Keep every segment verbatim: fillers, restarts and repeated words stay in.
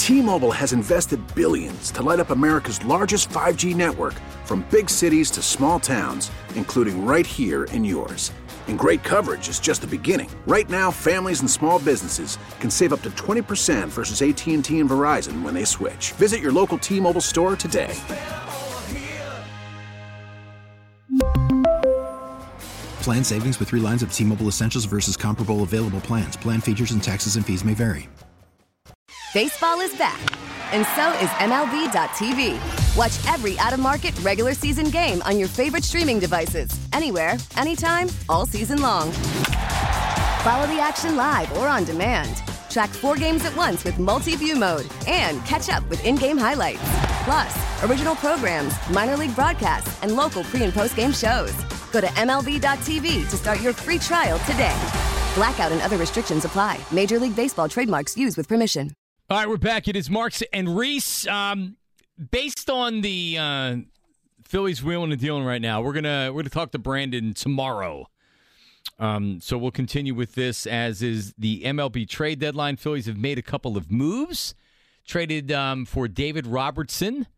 T-Mobile has invested billions to light up America's largest five G network, from big cities to small towns, including right here in yours. And great coverage is just the beginning. Right now, families and small businesses can save up to twenty percent versus A T and T and Verizon when they switch. Visit your local T-Mobile store today. Plan savings with three lines of T-Mobile Essentials versus comparable available plans. Plan features and taxes and fees may vary. Baseball is back, and so is M L B dot T V. Watch every out-of-market regular season game on your favorite streaming devices, anywhere, anytime, all season long. Follow the action live or on demand. Track four games at once with multi-view mode and catch up with in-game highlights. Plus, original programs, minor league broadcasts, and local pre- and post-game shows. Go to M L B dot T V to start your free trial today. Blackout and other restrictions apply. Major League Baseball trademarks used with permission. All right, we're back. It is Marks and Reese. Um, based on the uh, Phillies wheeling and dealing right now, we're gonna we're gonna talk to Brandon tomorrow. Um, so we'll continue with this, as is the M L B trade deadline. Phillies have made a couple of moves, traded um, for David Robertson,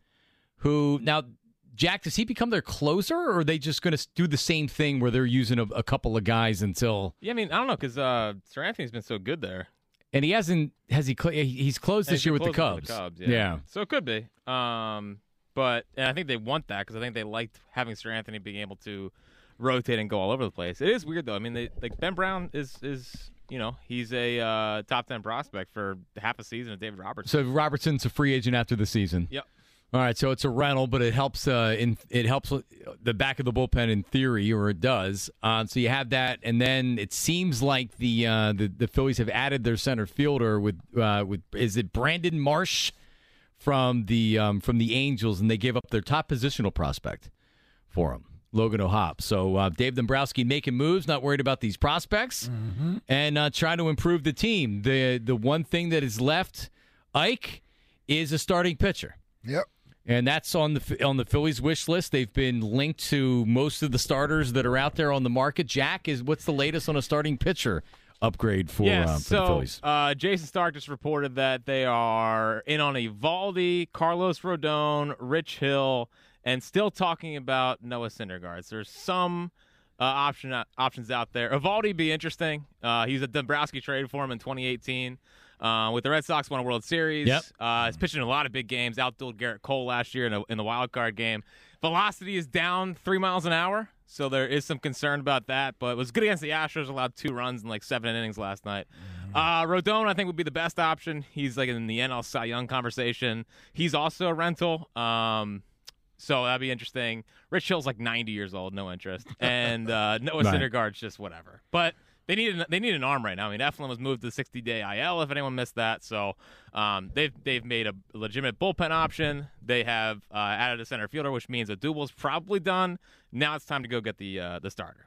who now. Jack, does he become their closer, or are they just going to do the same thing where they're using a, a couple of guys until? Yeah, I mean, I don't know, because uh, Sir Anthony's been so good there, and he hasn't. Has he? Cl- he's closed this year with the Cubs. With the Cubs, yeah. yeah. So it could be. Um, but and I think they want that because I think they liked having Sir Anthony being able to rotate and go all over the place. It is weird though. I mean, they, like Ben Brown is is you know he's a uh, top ten prospect for half a season of David Robertson. So Robertson's a free agent after the season. Yep. All right, so it's a rental, but it helps. Uh, in it helps the back of the bullpen in theory, or it does. Uh, so you have that, and then it seems like the uh, the, the Phillies have added their center fielder with uh, with is it Brandon Marsh from the um, from the Angels, and they gave up their top positional prospect for him, Logan O'Hoppe. So uh, Dave Dombrowski making moves, not worried about these prospects, mm-hmm. and uh, trying to improve the team. The the one thing that is left, Ike, is a starting pitcher. Yep. And that's on the on the Phillies wish list. They've been linked to most of the starters that are out there on the market. Jack, is what's the latest on a starting pitcher upgrade for, yeah, uh, for so, the Phillies? Uh, Jason Stark just reported that they are in on Evaldi, Carlos Rodon, Rich Hill, and still talking about Noah Syndergaard. There's some uh, option options out there. Evaldi be interesting. Uh, he's a Dombrowski trade for him in twenty eighteen. Uh, with the Red Sox, won a World Series. Yep. Uh, he's pitching in a lot of big games. Outdueled Garrett Cole last year in, a, in the wild card game. Velocity is down three miles an hour, so there is some concern about that. But it was good against the Astros. Allowed two runs in like seven innings last night. Uh, Rodon, I think, would be the best option. He's like in the N L Cy Young conversation. He's also a rental. Um, so that'd be interesting. Rich Hill's like ninety years old, no interest, and uh, Noah right. Syndergaard's just whatever. But They need an, they need an arm right now. I mean, Eflin was moved to the sixty-day I L, if anyone missed that. So um, they've they've made a legitimate bullpen option. They have uh, added a center fielder, which means Odubel's probably done. Now it's time to go get the uh, the starter.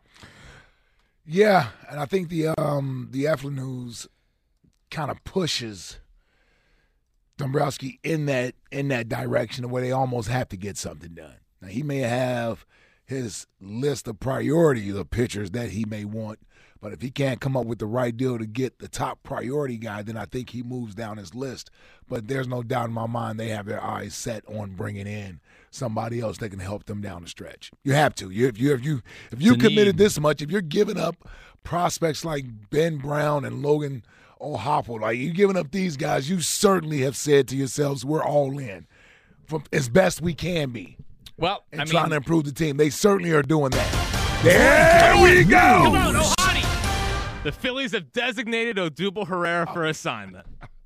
Yeah, and I think the um, the Eflin news kind of pushes Dombrowski in that in that direction where they almost have to get something done. Now, he may have his list of priorities of pitchers that he may want, but if he can't come up with the right deal to get the top priority guy, then I think he moves down his list. But there's no doubt in my mind they have their eyes set on bringing in somebody else that can help them down the stretch. You have to. You, if you if you if you committed this much, if you're giving up prospects like Ben Brown and Logan O'Hoppe, like you're giving up these guys, you certainly have said to yourselves, we're all in from as best we can be. Well, and I trying mean, to improve the team. They certainly are doing that. There we go. Come on, Ohtani. The Phillies have designated Odubel Herrera for assignment.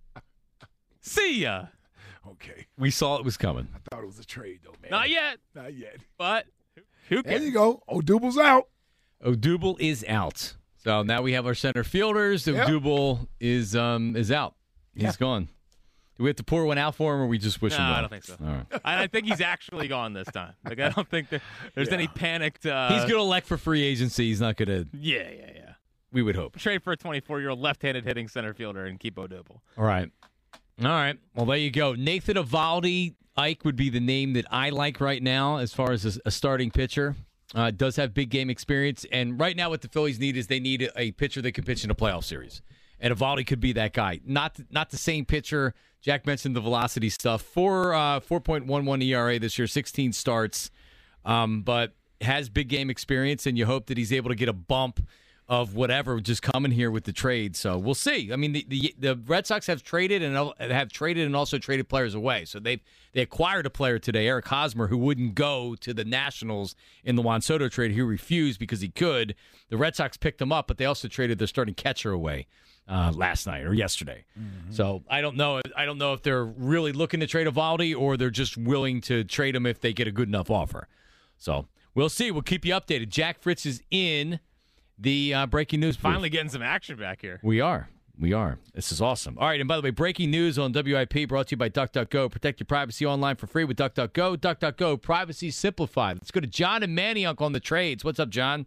See ya. Okay. We saw it was coming. I thought it was a trade, though, man. Not yet. Not yet. But who cares? There you go. Odubel's out. Odubel is out. So now we have our center fielders. Yep. Odubel is um is out. He's yeah. gone. Do we have to pour one out for him, or we just wish no, him well? I don't think so. All right. I, I think he's actually gone this time. Like I don't think there, there's Yeah. any panicked. Uh, He's going to elect for free agency. He's not going to. Yeah, yeah, yeah. We would hope. Trade for a twenty-four-year-old left-handed hitting center fielder and keep Odubel. All right. All right. Well, there you go. Nathan Eovaldi, Ike would be the name that I like right now as far as a, a starting pitcher. Uh, does have big game experience. And right now what the Phillies need is they need a, a pitcher that can pitch in a playoff series. and Eovaldi could be that guy. Not not the same pitcher. Jack mentioned the velocity stuff. Four uh, four point one one E R A this year, sixteen starts, um, but has big game experience, and you hope that he's able to get a bump of whatever just coming here with the trade. So we'll see. I mean, the, the the Red Sox have traded and have traded and also traded players away. So they they acquired a player today, Eric Hosmer, who wouldn't go to the Nationals in the Juan Soto trade. He refused because he could. The Red Sox picked him up, but they also traded their starting catcher away uh, last night or yesterday. Mm-hmm. So I don't know. I don't know if they're really looking to trade Eovaldi or they're just willing to trade him if they get a good enough offer. So we'll see. We'll keep you updated. Jack Fritz is in the uh, breaking news booth. Finally getting some action back here. We are. We are. This is awesome. All right, and by the way, breaking news on W I P brought to you by DuckDuckGo. Protect your privacy online for free with DuckDuckGo. DuckDuckGo, privacy simplified. Let's go to John and Manioc on the trades. What's up, John?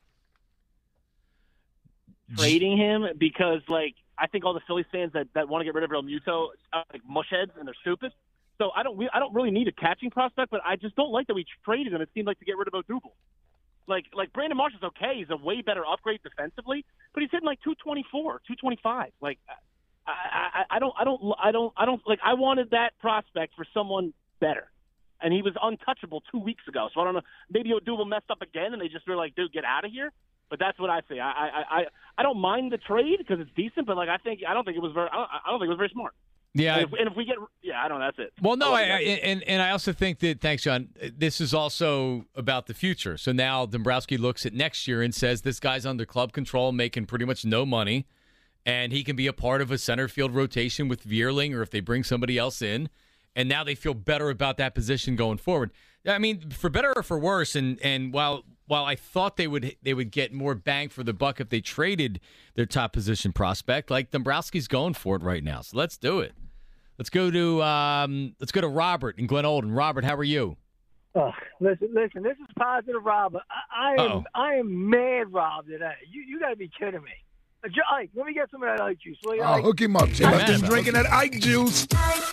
Trading him because, like, I think all the Phillies fans that, that want to get rid of Real Muto are like mushheads and they're stupid. So I don't we, I don't really need a catching prospect, but I just don't like that we traded him. It seemed like to get rid of Odubel. Like, like Brandon Marsh is okay. He's a way better upgrade defensively, but he's hitting like two twenty-four, two twenty-five. Like, I, I, I don't, I don't, I don't, I don't like. I wanted that prospect for someone better, and he was untouchable two weeks ago. So I don't know. Maybe Odubel messed up again, and they just were like, "Dude, get out of here." But that's what I say. I, I, I, I don't mind the trade because it's decent, but like, I think, I don't think it was very, I don't, I don't think it was very smart. Yeah, and if, and if we get, yeah, I don't know. That's it. Well, no, I, I, I, and and I also think that, thanks, John. This is also about the future. So now Dombrowski looks at next year and says this guy's under club control, making pretty much no money, and he can be a part of a center field rotation with Vierling, or if they bring somebody else in, and now they feel better about that position going forward. I mean, for better or for worse, and and while while I thought they would they would get more bang for the buck if they traded their top position prospect, like Dombrowski's going for it right now. So let's do it. Let's go to um, let's go to Robert in Glen Olden. Robert, how are you? Oh, listen, listen. This is positive, Rob. I, I am, Uh-oh. I am mad, Rob. Today, you, you got to be kidding me. Uh, Jo- Ike, let me get some of that Ike juice. Will you, Oh, Ike? hook him up, Jay. I'm Let's mad just about drinking that Ike juice.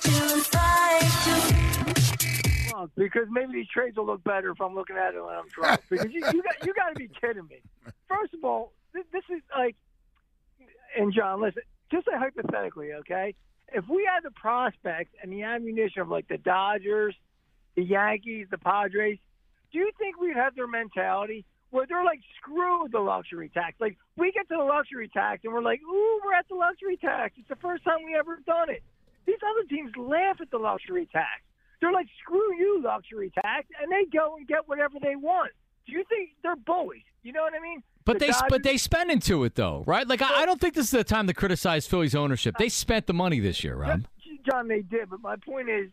Well, because maybe these trades will look better if I'm looking at it when I'm drunk. Because you, you got, you got to be kidding me. First of all, this, this is like, and John, listen, just say hypothetically, okay? If we had the prospects and the ammunition of like the Dodgers, the Yankees, the Padres, do you think we'd have their mentality where they're like, screw the luxury tax? Like, we get to the luxury tax and we're like, ooh, we're at the luxury tax. It's the first time we ever done it. These other teams laugh at the luxury tax. They're like, screw you, luxury tax, and they go and get whatever they want. Do you think they're bullies? You know what I mean? But The they Dodgers- but they spend into it though, right? Like I, I don't think this is the time to criticize Phillies ownership. They spent the money this year, Rob. John, they did, but my point is,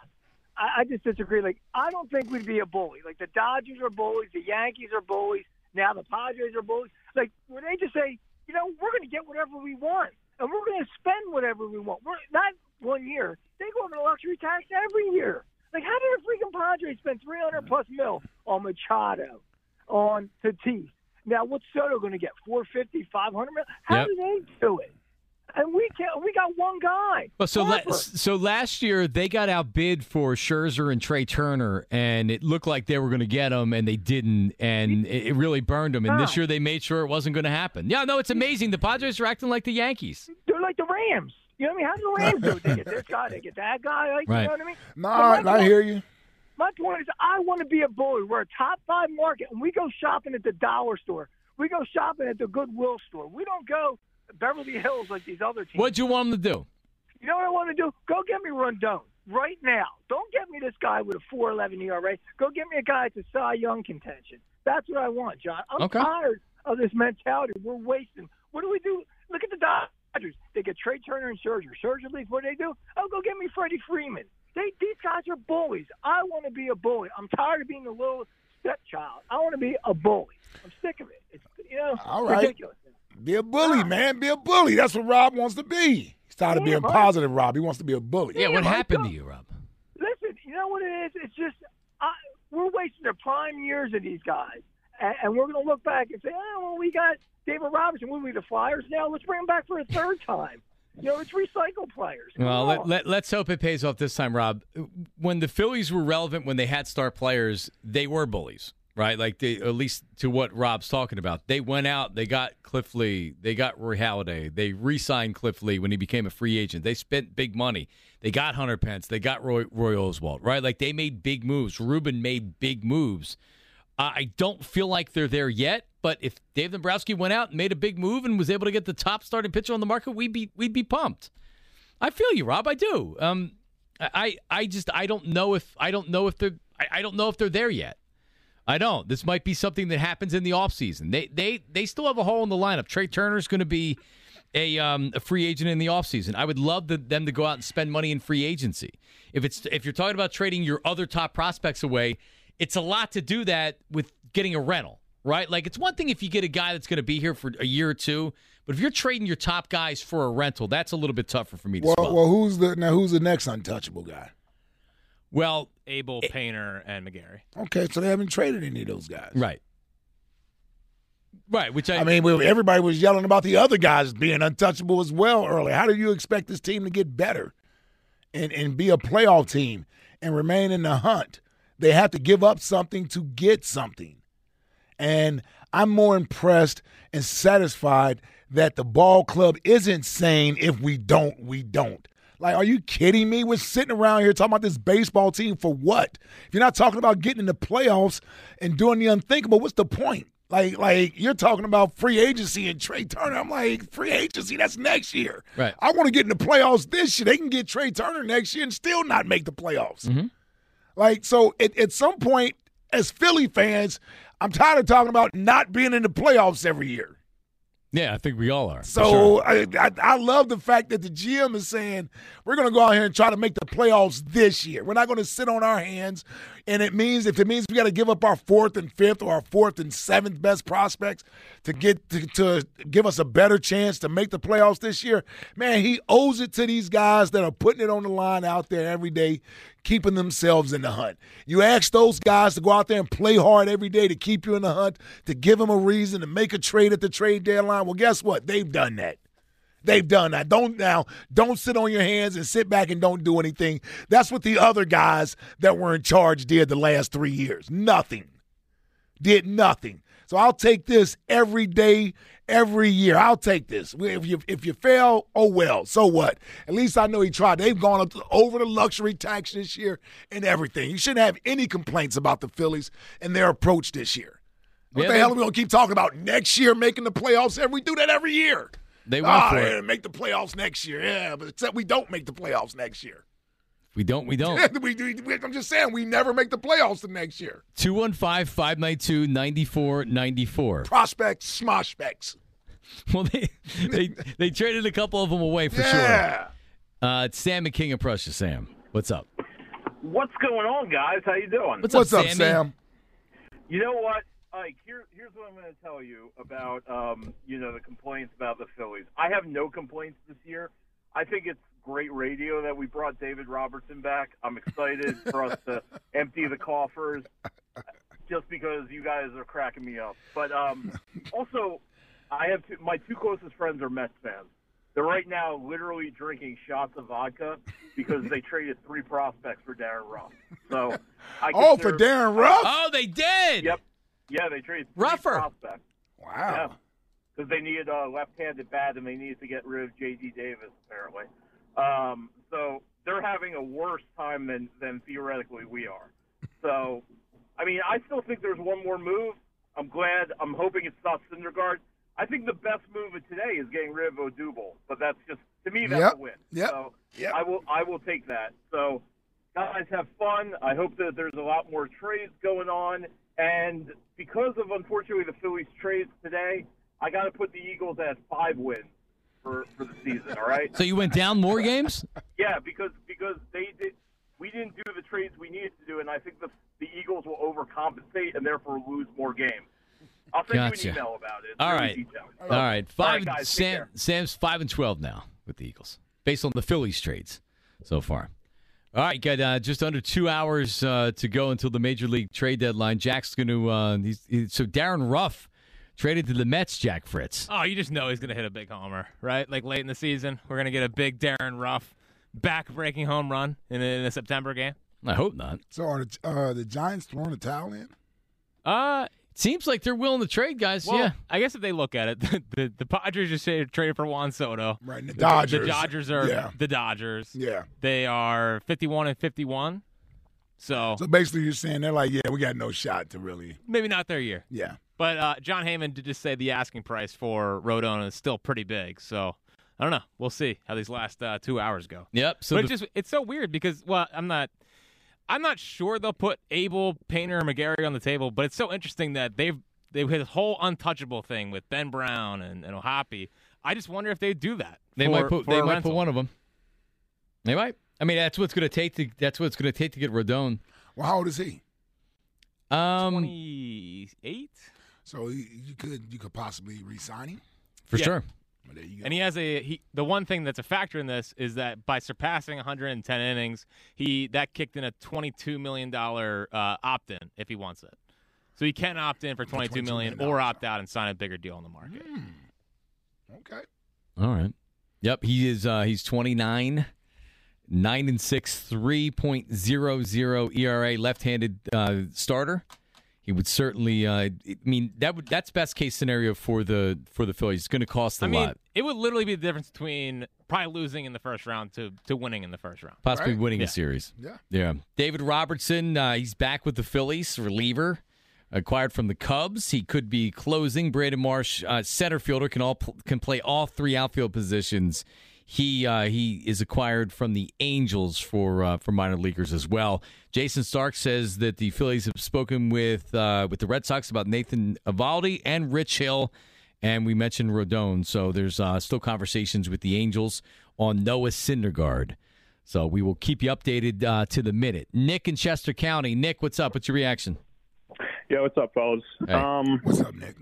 I, I just disagree. Like, I don't think we'd be a bully. Like, the Dodgers are bullies, the Yankees are bullies, now the Padres are bullies. Like, when they just say, you know, we're going to get whatever we want, and we're going to spend whatever we want. We're not one year. They go over the luxury tax every year. Like, how did the freaking Padres spend three hundred plus mil on Machado, on Tatis? Now, what's Soto going to get? four fifty, five hundred mil? How Yep. do they do it? And we can't. We got one guy. Well, so la- Harper. so last year they got outbid for Scherzer and Trey Turner, and it looked like they were going to get them, and they didn't, and it, it really burned them. And this No. year they made sure it wasn't going to happen. Yeah, no, it's amazing. The Padres are acting like the Yankees. They're like the Rams. You know what I mean? How do the Rams do it? They get this guy, they get that guy. Like, Right. You know what I mean? No, But my I point- hear you. My point is, I want to be a bully. We're a top five market, and we go shopping at the dollar store. We go shopping at the Goodwill store. We don't go Beverly Hills like these other teams. What'd you want them to do? You know what I want to do? Go get me Rondon right now. Don't get me this guy with a four eleven E R A. Go get me a guy that's a Cy Young contention. That's what I want, John. I'm Okay. tired of this mentality. We're wasting. What do we do? Look at the Dodgers. They get Trey Turner and Scherzer. Scherzer leaves. What do they do? Oh, go get me Freddie Freeman. They, these guys are bullies. I want to be a bully. I'm tired of being a little stepchild. I want to be a bully. I'm sick of it. It's, you know, All right. ridiculous. Be a bully, man. Be a bully. That's what Rob wants to be. He's tired of Yeah, being right. positive, Rob. He wants to be a bully. Yeah, what my happened God. to you, Rob? Listen, you know what it is? It's just I, we're wasting their prime years of these guys, and, and we're going to look back and say, oh, well, we got David Robinson. What are we, the Flyers now? Let's bring him back for a third time. You know, it's recycle players. Come Well, on. let, let, let's hope it pays off this time, Rob. When the Phillies were relevant, when they had star players, they were bullies. right? Like they, at least to what Rob's talking about. They went out, they got Cliff Lee, they got Roy Halladay, they re-signed Cliff Lee when he became a free agent. They spent big money. They got Hunter Pence, they got Roy, Roy Oswalt, right? Like they made big moves. Ruben made big moves. Uh, I don't feel like they're there yet, but if Dave Dombrowski went out and made a big move and was able to get the top starting pitcher on the market, we'd be we'd be pumped. I feel you, Rob. I do. Um, I I just I don't know if I don't know if they're I, I don't know if they're there yet. I don't. This might be something that happens in the offseason. They they they still have a hole in the lineup. Trey Turner's going to be a um, a free agent in the offseason. I would love the, them to go out and spend money in free agency. If it's if you're talking about trading your other top prospects away, it's a lot to do that with getting a rental, right? Like it's one thing if you get a guy that's going to be here for a year or two, but if you're trading your top guys for a rental, that's a little bit tougher for me to well, swallow. Well, who's the now? Who's the next untouchable guy? Well, Abel, Painter, and McGarry. Okay, so they haven't traded any of those guys. Right. Right, which I, I mean, we- everybody was yelling about the other guys being untouchable as well earlier. How do you expect this team to get better and, and be a playoff team and remain in the hunt? They have to give up something to get something. And I'm more impressed and satisfied that the ball club isn't saying if we don't, we don't. Like, are you kidding me? We're sitting around here talking about this baseball team for what? If you're not talking about getting in the playoffs and doing the unthinkable, what's the point? Like, like you're talking about free agency and Trey Turner. I'm like, free agency, that's next year. Right. I want to get in the playoffs this year. They can get Trey Turner next year and still not make the playoffs. Mm-hmm. Like, so at, at some point, as Philly fans, I'm tired of talking about not being in the playoffs every year. Yeah, I think we all are. So sure. I, I I love the fact that the G M is saying we're going to go out here and try to make the playoffs this year. We're not going to sit on our hands, and it means if it means we got to give up our fourth and fifth or our fourth and seventh best prospects to get to, to give us a better chance to make the playoffs this year, man, he owes it to these guys that are putting it on the line out there every day, keeping themselves in the hunt. You ask those guys to go out there and play hard every day to keep you in the hunt, to give them a reason to make a trade at the trade deadline. Well, guess what? They've done that. They've done that. Don't now, don't sit on your hands and sit back and don't do anything. That's what the other guys that were in charge did the last three years. Nothing. Did nothing. So I'll take this every day, every year. I'll take this. If you if you fail, oh well. So what? At least I know he tried. They've gone up to, over the luxury tax this year and everything. You shouldn't have any complaints about the Phillies and their approach this year. What Yeah, the they- hell are we going to keep talking about next year making the playoffs? And we do that every year. They went Ah, for yeah, it. make the playoffs next year. Yeah, but except we don't make the playoffs next year. If we don't, we don't. we, we, we- I'm just saying, we never make the playoffs the next year. two one five, five nine two, nine four nine four. Prospects, smosh specs. Well, they, they they traded a couple of them away for Yeah. sure. Uh, it's Sam and King of Prussia. Sam, what's up? What's going on, guys? How you doing? What's, What's up, Sammy? Sam? You know what? Like, here, here's what I'm going to tell you about, um, you know, the complaints about the Phillies. I have no complaints this year. I think it's great radio that we brought David Robertson back. I'm excited for us to empty the coffers just because you guys are cracking me up. But um, also, I have two, my two closest friends are Mets fans. They're right now literally drinking shots of vodka because they traded three prospects for Darren Ruff. So, I Oh, for consider- Darren Ruff? Oh, they did. Yep. Yeah, they traded three Ruffer. prospects. Yeah, Wow. because they needed a left-handed bat and they needed to get rid of J D Davis, apparently. Um, so they're having a worse time than, than theoretically we are. So, I mean, I still think there's one more move. I'm glad. I'm hoping it's not Syndergaard. I think the best move of today is getting rid of Odubel, but that's just, to me, that's Yep. a win. Yep. So Yep. I will I will take that. So, guys, have fun. I hope that there's a lot more trades going on. And because of, unfortunately, the Phillies trades today, I got to put the Eagles at five wins for, for the season, all right? So you went down more games? Yeah, because because they did, we didn't do the trades we needed to do, and I think the the Eagles will overcompensate and therefore lose more games. I'll send Gotcha. you an email about it. It's All really right. detailed. All right. Five. All right, guys, take Sam, care. Sam's five and twelve now with the Eagles, based on the Phillies trades so far. All right, got uh, just under two hours uh, to go until the Major League trade deadline. Jack's going to uh, he's, he, so Darren Ruff traded to the Mets. Jack Fritz. Oh, you just know he's going to hit a big homer, right? Like late in the season, we're going to get a big Darren Ruff back-breaking home run in a, in a September game. I hope not. So are the, uh, the Giants throwing the towel in? Uh, Seems like they're willing to trade guys. well, yeah. I guess if they look at it, the, the, the Padres just say traded for Juan Soto. Right, and the The- Dodgers. The Dodgers are Yeah. the Dodgers. Yeah. They are fifty-one and fifty-one. So, So basically, you're saying they're like, yeah, we got no shot to really. maybe not their year. Yeah. But uh, John Heyman did just say the asking price for Rodon is still pretty big. So I don't know. We'll see how these last uh, two hours go. Yep. So but the, it's just it's so weird because well, I'm not I'm not sure they'll put Abel, Painter, and McGarry on the table. But it's so interesting that they've they've had this whole untouchable thing with Ben Brown and, and O'Hoppe. I just wonder if they do that. they for, might put for they a might rental. put one of them. They might. I mean, that's what's going to take to that's what it's going to take to get Rodon. Well, how old is he? Um, twenty-eight. So you, you could you could possibly re-sign him. for Yeah. sure. Well, there you go. And he has a he. The one thing that's a factor in this is that by surpassing one hundred ten innings, he that kicked in a twenty-two million dollar uh, opt-in if he wants it. So he can opt in for twenty-two million or opt out and sign a bigger deal on the market. Okay. All right. Yep. He is. Uh, he's twenty-nine, nine and six, three point oh oh E R A, left-handed uh, starter. He would certainly. Uh, I mean, that would that's best case scenario for the for the Phillies. It's going to cost a I mean, lot. it would literally be the difference between probably losing in the first round to, to winning in the first round. Possibly Right? winning Yeah. a series. Yeah. Yeah. David Robertson, uh, he's back with the Phillies, reliever, acquired from the Cubs. He could be closing. Brandon Marsh, uh, center fielder, can all can play all three outfield positions. He uh, he is acquired from the Angels for uh, for minor leaguers as well. Jason Stark says that the Phillies have spoken with uh, with the Red Sox about Nathan Eovaldi and Rich Hill, and we mentioned Rodon. So there's uh, still conversations with the Angels on Noah Syndergaard. So we will keep you updated uh, to the minute. Nick in Chester County. Nick, what's up? What's your reaction? Yeah, what's up, fellas? Hey. Um, What's up, Nick?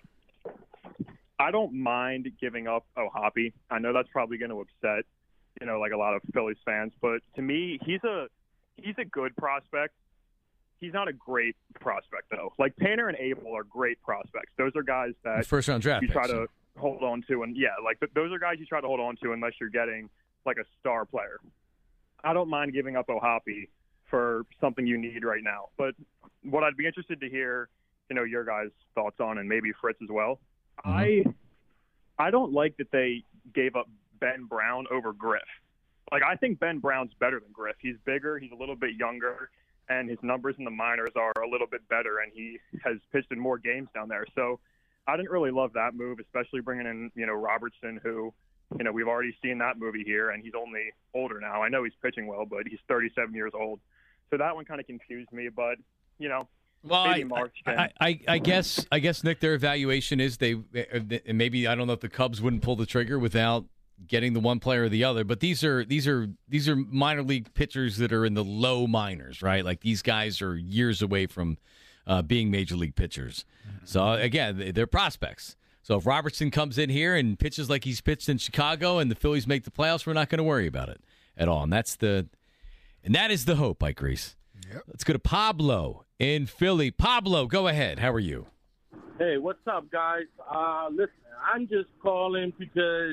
I don't mind giving up O'Hoppe. I know that's probably going to upset, you know, like a lot of Phillies fans, but to me, he's a he's a good prospect. He's not a great prospect though. Like Painter and Abel are great prospects. Those are guys that First round draft you picks, try so. to hold on to, and yeah, like th- those are guys you try to hold on to unless you're getting like a star player. I don't mind giving up O'Hoppe for something you need right now, but what I'd be interested to hear, you know, your guys' thoughts on, and maybe Fritz as well. I I don't like that they gave up Ben Brown over Griff. Like, I think Ben Brown's better than Griff. He's bigger, he's a little bit younger, and his numbers in the minors are a little bit better, and he has pitched in more games down there. So I didn't really love that move, especially bringing in, you know, Robertson, who, you know, we've already seen that movie here, and he's only older now. I know he's pitching well, but he's thirty-seven years old. So that one kind of confused me, but, you know, Well, maybe I, March can. I, I, I guess I guess Nick, their evaluation is they and maybe I don't know if the Cubs wouldn't pull the trigger without getting the one player or the other. But these are these are these are minor league pitchers that are in the low minors, right? Like these guys are years away from uh, being major league pitchers. So again, they're prospects. So if Robertson comes in here and pitches like he's pitched in Chicago and the Phillies make the playoffs, we're not going to worry about it at all. And that's the and that is the hope, Ike Reese. Yep. Let's go to Pablo in Philly. Pablo, go ahead. How are you? Hey, what's up, guys? Uh, listen, I'm just calling because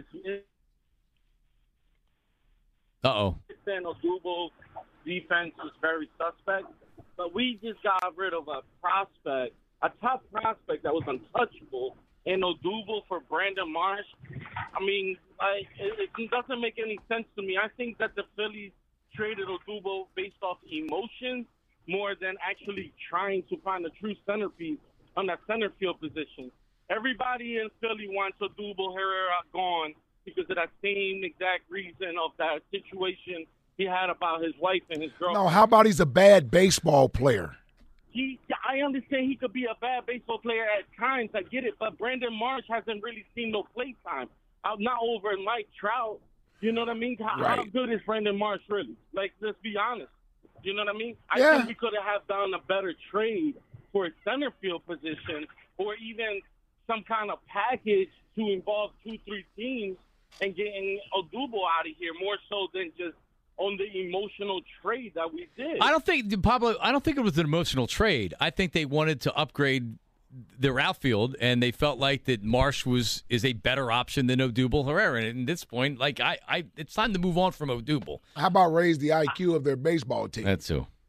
Uh-oh. San Odubel's defense is very suspect, but we just got rid of a prospect, a top prospect that was untouchable in Odubel for Brandon Marsh. I mean, like, it, it doesn't make any sense to me. I think that the Phillies traded Odubel based off emotions more than actually trying to find a true centerpiece on that center field position. Everybody in Philly wants Odubel Herrera gone because of that same exact reason of that situation he had about his wife and his girlfriend. No, how about he's a bad baseball player? He, I understand he could be a bad baseball player at times. I get it, but Brandon Marsh hasn't really seen no play time. I'm not over Mike Trout. You know what I mean? How, Right. how good is Brandon Marsh really? Like, let's be honest. You know what I mean? I Yeah. think we could have done a better trade for a center field position, or even some kind of package to involve two, three teams and getting Odubel out of here, more so than just on the emotional trade that we did. I don't think, Pablo, I don't think it was an emotional trade. I think they wanted to upgrade their outfield, and they felt like that Marsh was is a better option than Odubel Herrera. And at this point, like I, I, it's time to move on from Odubel. How about raise the I Q of their baseball team? That's who.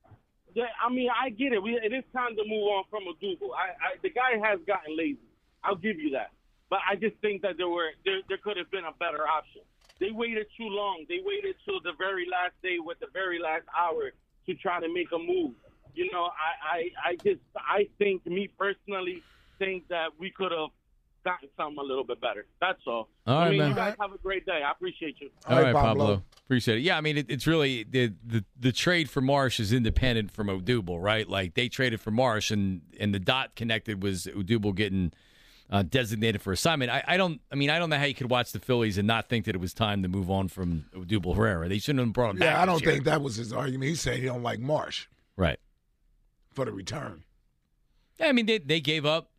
Yeah, I mean, I get it. We, it is time to move on from Odubel. I, I, the guy has gotten lazy. I'll give you that. But I just think that there were there, there could have been a better option. They waited too long. They waited till the very last day with the very last hour to try to make a move. You know, I, I, I just I think, me personally, think that we could have gotten something a little bit better. That's all. All I right, mean, man. you guys have a great day. I appreciate you. All, All right, Pablo. Pablo. Appreciate it. Yeah, I mean, it, it's really the, the the trade for Marsh is independent from Odubel, right? Like, they traded for Marsh, and, and the dot connected was Odubel getting uh, designated for assignment. I, I don't. I mean, I don't know how you could watch the Phillies and not think that it was time to move on from Odubel Herrera. They shouldn't have brought him yeah, back. Yeah, I don't this year. think that was his argument. He said he don't like Marsh. Right. For the return. Yeah, I mean, they they gave up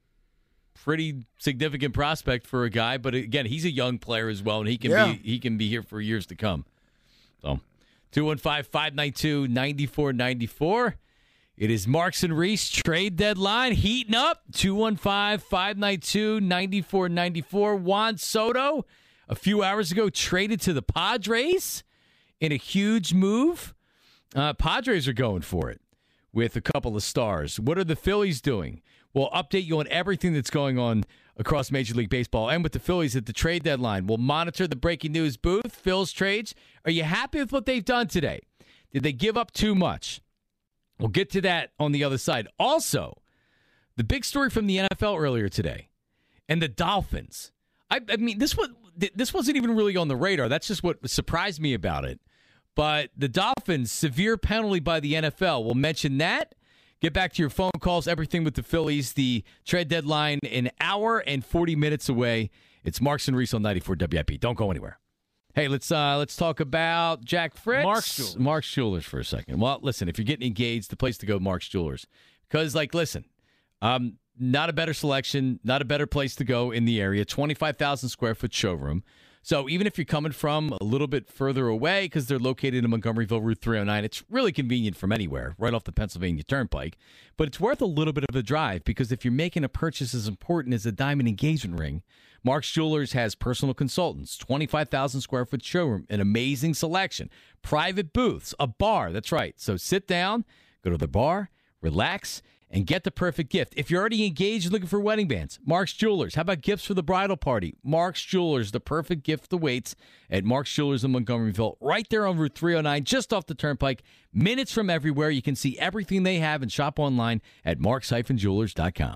pretty significant prospect for a guy, but again, he's a young player as well, and he can Yeah. be he can be here for years to come. So, two one five, five nine two, nine four nine four. It is Marks and Reese trade deadline heating up. two one five, five nine two, nine four nine four. Juan Soto, a few hours ago, traded to the Padres in a huge move. Uh, Padres are going for it with a couple of stars. What are the Phillies doing? We'll update you on everything that's going on across Major League Baseball and with the Phillies at the trade deadline. We'll monitor the breaking news booth, Phil's trades. Are you happy with what they've done today? Did they give up too much? We'll get to that on the other side. Also, the big story from the N F L earlier today and the Dolphins. I, I mean, this was, this wasn't even really on the radar. That's just what surprised me about it. But the Dolphins, severe penalty by the N F L. We'll mention that. Get back to your phone calls, everything with the Phillies. The trade deadline, an hour and forty minutes away. It's Marks and Reese on ninety-four W I P. Don't go anywhere. Hey, let's uh, let's talk about Jack Fritz. Mark's Jewelers. Mark's Jewelers for a second. Well, listen, if you're getting engaged, the place to go, Mark's Jewelers. Because, like, listen, um, not a better selection, not a better place to go in the area. twenty-five thousand square foot showroom. So even if you're coming from a little bit further away, because they're located in Montgomeryville, Route three oh nine, it's really convenient from anywhere, right off the Pennsylvania Turnpike. But it's worth a little bit of a drive, because if you're making a purchase as important as a diamond engagement ring, Mark's Jewelers has personal consultants, twenty-five thousand square foot showroom, an amazing selection, private booths, a bar. That's right. So sit down, go to the bar, relax, and get the perfect gift. If you're already engaged and looking for wedding bands, Mark's Jewelers. How about gifts for the bridal party? Mark's Jewelers, the perfect gift awaits at Mark's Jewelers in Montgomeryville, right there on Route three oh nine, just off the Turnpike, minutes from everywhere. You can see everything they have and shop online at marks dash jewelers dot com.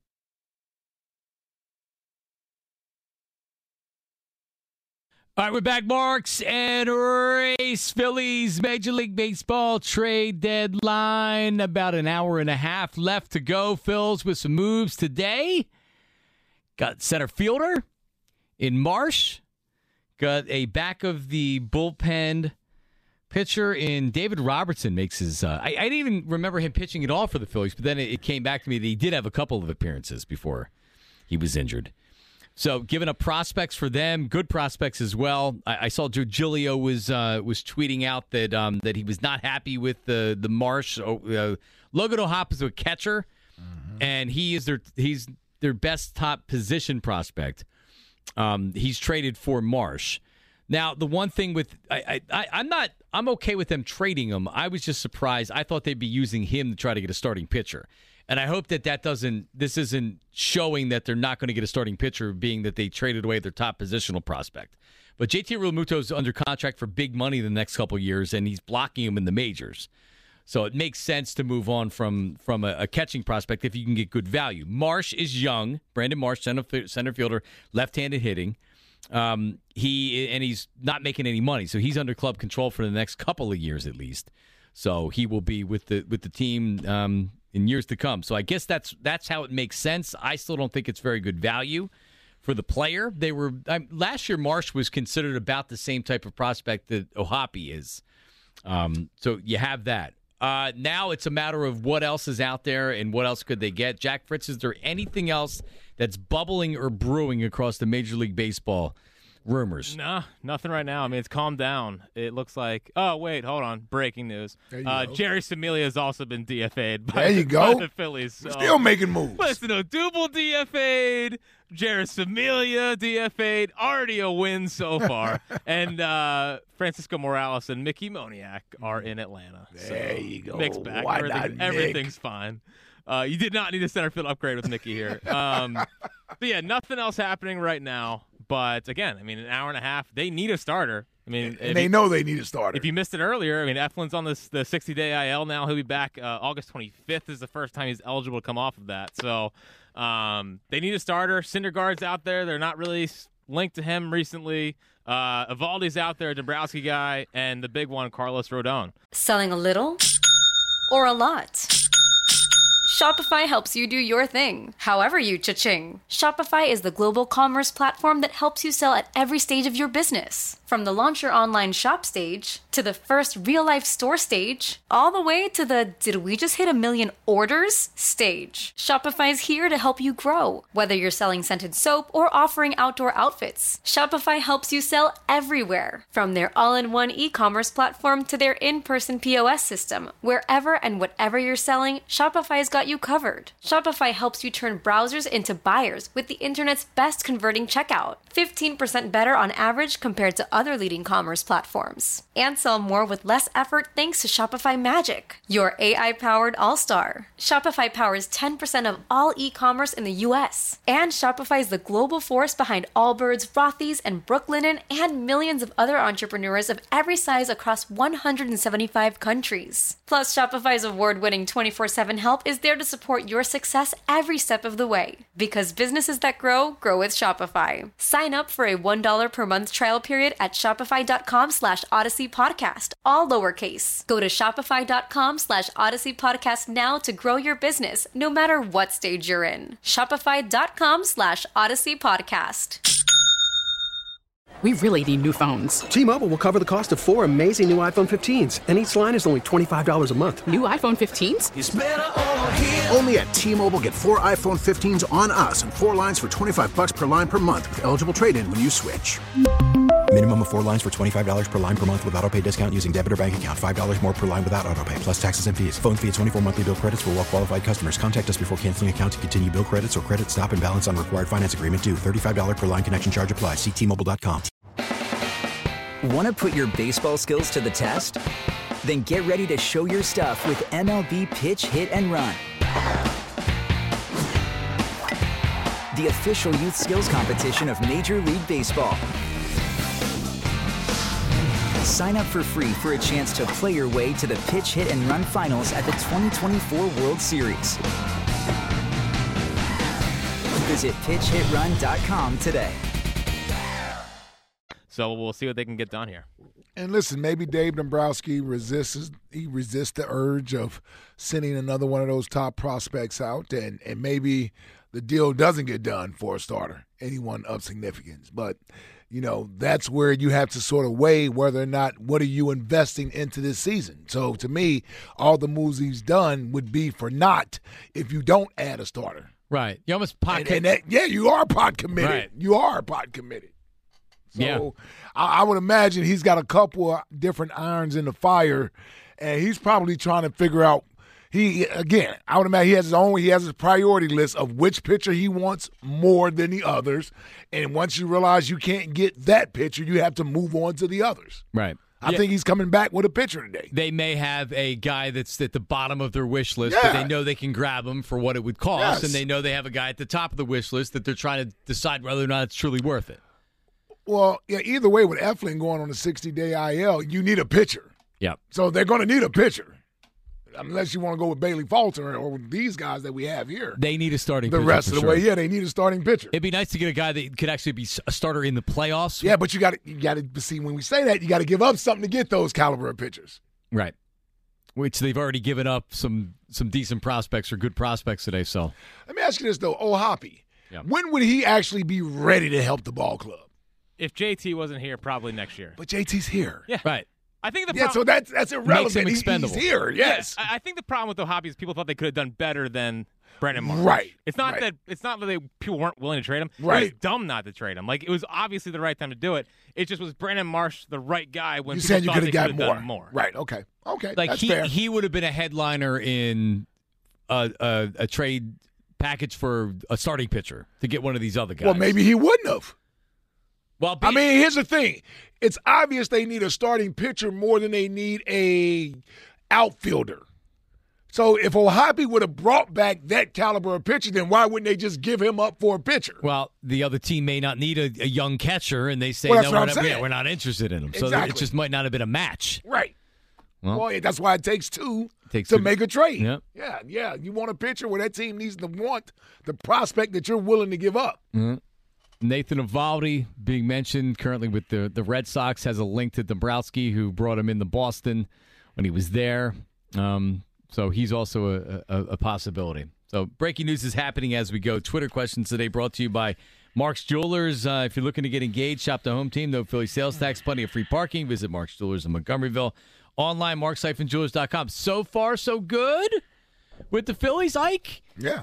All right, we're back. Marks and Reese, Phillies Major League Baseball trade deadline. About an hour and a half left to go. Phil's with some moves today. Got center fielder in Marsh. Got a back of the bullpen pitcher in David Robertson. Makes his. Uh, I, I didn't even remember him pitching at all for the Phillies, but then it, it came back to me that he did have a couple of appearances before he was injured. So, giving up prospects for them, good prospects as well. I, I saw Joe Giglio was uh, was tweeting out that um, that he was not happy with the the Marsh. Uh, Logan O'Hoppe is a catcher, mm-hmm. and he is their he's their best top position prospect. Um, he's traded for Marsh. Now, the one thing with I, I I'm not I'm okay with them trading him. I was just surprised. I thought they'd be using him to try to get a starting pitcher. And I hope that that doesn't, this isn't showing that they're not going to get a starting pitcher, being that they traded away their top positional prospect. But J T Realmuto's under contract for big money the next couple of years, and he's blocking him in the majors. So it makes sense to move on from from a, a catching prospect if you can get good value. Marsh is young. Brandon Marsh, center, center fielder, left-handed hitting. Um, he and he's not making any money, so he's under club control for the next couple of years at least. So he will be with the with the team um, in years to come. So I guess that's that's how it makes sense. I still don't think it's very good value for the player. They were um, last year. Marsh was considered about the same type of prospect that O'Hoppe is. Um, so you have that. Uh, now it's a matter of what else is out there and what else could they get. Jack Fritz, is there anything else that's bubbling or brewing across the Major League Baseball rumors? Nah, nothing right now. I mean, it's calmed down. It looks like. Oh wait, hold on. Breaking news. Uh, Jerry Familia has also been D F A'd by, there you the, go. by the Phillies. So. Still making moves. Listen, Odubel D F A'd, Jerry Familia D F A'd. Already a win so far. and uh, Francisco Morales and Mickey Moniak are in Atlanta. There so, you go. Mix back. Why Everything, not, everything's fine. Uh, you did not need a center field upgrade with Mickey here. Um, but yeah, nothing else happening right now. But again, I mean, an hour and a half. They need a starter. I mean, and they you, know they need a starter. If you missed it earlier, I mean, Eflin's on this the sixty-day I L now. He'll be back uh, August twenty-fifth is the first time he's eligible to come off of that. So um, they need a starter. Syndergaard's out there. They're not really linked to him recently. Uh, Evaldi's out there, a Dombrowski guy, and the big one, Carlos Rodon. Selling a little or a lot? Shopify helps you do your thing, however you cha-ching. Shopify is the global commerce platform that helps you sell at every stage of your business. From the launch your online shop stage, to the first real-life store stage, all the way to the did we just hit a million orders stage. Shopify's here to help you grow. Whether you're selling scented soap or offering outdoor outfits, Shopify helps you sell everywhere. From their all-in-one e-commerce platform to their in-person P O S system, wherever and whatever you're selling, Shopify's got you covered. Shopify helps you turn browsers into buyers with the internet's best converting checkout. fifteen percent better on average compared to other leading commerce platforms. And sell more with less effort thanks to Shopify Magic, your A I-powered all-star. Shopify powers ten percent of all e-commerce in the U S. And Shopify is the global force behind Allbirds, Rothy's, and Brooklinen, and millions of other entrepreneurs of every size across one hundred seventy-five countries. Plus, Shopify's award-winning twenty-four seven help is there to support your success every step of the way. Because businesses that grow, grow with Shopify. Sign up for a one dollar per month trial period at shopify.com slash Odyssey Podcast, all lowercase. Go to shopify.com slash Odyssey Podcast now to grow your business, no matter what stage you're in. Shopify.com slash Odyssey Podcast. We really need new phones. T-Mobile will cover the cost of four amazing new iPhone fifteens, and each line is only twenty-five dollars a month. New iPhone fifteens? It's better over here. Only at T-Mobile, get four iPhone fifteens on us and four lines for twenty-five dollars per line per month with eligible trade-in when you switch. Minimum of four lines for twenty-five dollars per line per month with autopay discount using debit or bank account. five dollars more per line without autopay, plus taxes and fees. Phone fee at twenty-four monthly bill credits for well-qualified customers. Contact us before canceling account to continue bill credits or credit stop and balance on required finance agreement due. thirty-five dollars per line connection charge applies. See T Mobile dot com. Want to put your baseball skills to the test? Then get ready to show your stuff with M L B Pitch, Hit, and Run. The official youth skills competition of Major League Baseball. Sign up for free for a chance to play your way to the Pitch, Hit, and Run finals at the twenty twenty-four World Series. Visit pitch hit run dot com today. So we'll see what they can get done here. And listen, maybe Dave Dombrowski resists he resists the urge of sending another one of those top prospects out, and, and maybe the deal doesn't get done for a starter, anyone of significance. But, you know, that's where you have to sort of weigh whether or not what are you investing into this season. So to me, all the moves he's done would be for naught if you don't add a starter. Right. You almost pot and, and that, yeah, you are pot committed. Right. You are pot committed. So yeah. I, I would imagine he's got a couple of different irons in the fire, and he's probably trying to figure out. He again, I would imagine he has his own. He has his priority list of which pitcher he wants more than the others, and once you realize you can't get that pitcher, you have to move on to the others. Right. I yeah. think he's coming back with a pitcher today. They may have a guy that's at the bottom of their wish list, yeah. but they know they can grab him for what it would cost, yes. and they know they have a guy at the top of the wish list that they're trying to decide whether or not it's truly worth it. Well, yeah. Either way, with Eflin going on a sixty-day I L, you need a pitcher. Yep. So they're going to need a pitcher. Unless you want to go with Bailey Falter or these guys that we have here. They need a starting the pitcher. The rest for of the sure. way, yeah, they need a starting pitcher. It'd be nice to get a guy that could actually be a starter in the playoffs. Yeah, but you got to you got to see when we say that, you got to give up something to get those caliber of pitchers. Right. Which they've already given up some some decent prospects or good prospects today. So let me ask you this though, Ohapi. Yeah. When would he actually be ready to help the ball club? If J T wasn't here, probably next year. But J T's here. Yeah. Right. I think the yeah, pro- so that's that's irrelevant. Makes him expendable. He, he's here, yes. Yeah, I think the problem with Ohapi is people thought they could have done better than Brandon Marsh. Right. It's not right. that it's not that they, people weren't willing to trade him. Right. It was dumb not to trade him. Like it was obviously the right time to do it. It just was Brandon Marsh the right guy when you people said you thought could they have should got have more. done more. Right. Okay. Okay. Like That's he fair. he would have been a headliner in a, a a trade package for a starting pitcher to get one of these other guys. Well, maybe he wouldn't have. Well, I mean, here's the thing. It's obvious they need a starting pitcher more than they need a outfielder. So if Ohapi would have brought back that caliber of pitcher, then why wouldn't they just give him up for a pitcher? Well, the other team may not need a, a young catcher, and they say, Well, no, that's we're what not, I'm yeah, saying. we're not interested in him. So Exactly. it just might not have been a match. Right. Well, Boy, that's why it takes two takes to two. make a trade. Yeah. yeah, yeah. You want a pitcher where that team needs to want the prospect that you're willing to give up. Mm-hmm. Nathan Eovaldi being mentioned currently with the, the Red Sox has a link to Dombrowski, who brought him into Boston when he was there. Um, so he's also a, a, a possibility. So breaking news is happening as we go. Twitter questions today brought to you by Mark's Jewelers. Uh, if you're looking to get engaged, shop the home team. No Philly sales tax, plenty of free parking. Visit Mark's Jewelers in Montgomeryville. Online, marks jewelers dot com. So far, so good with the Phillies, Ike? Yeah.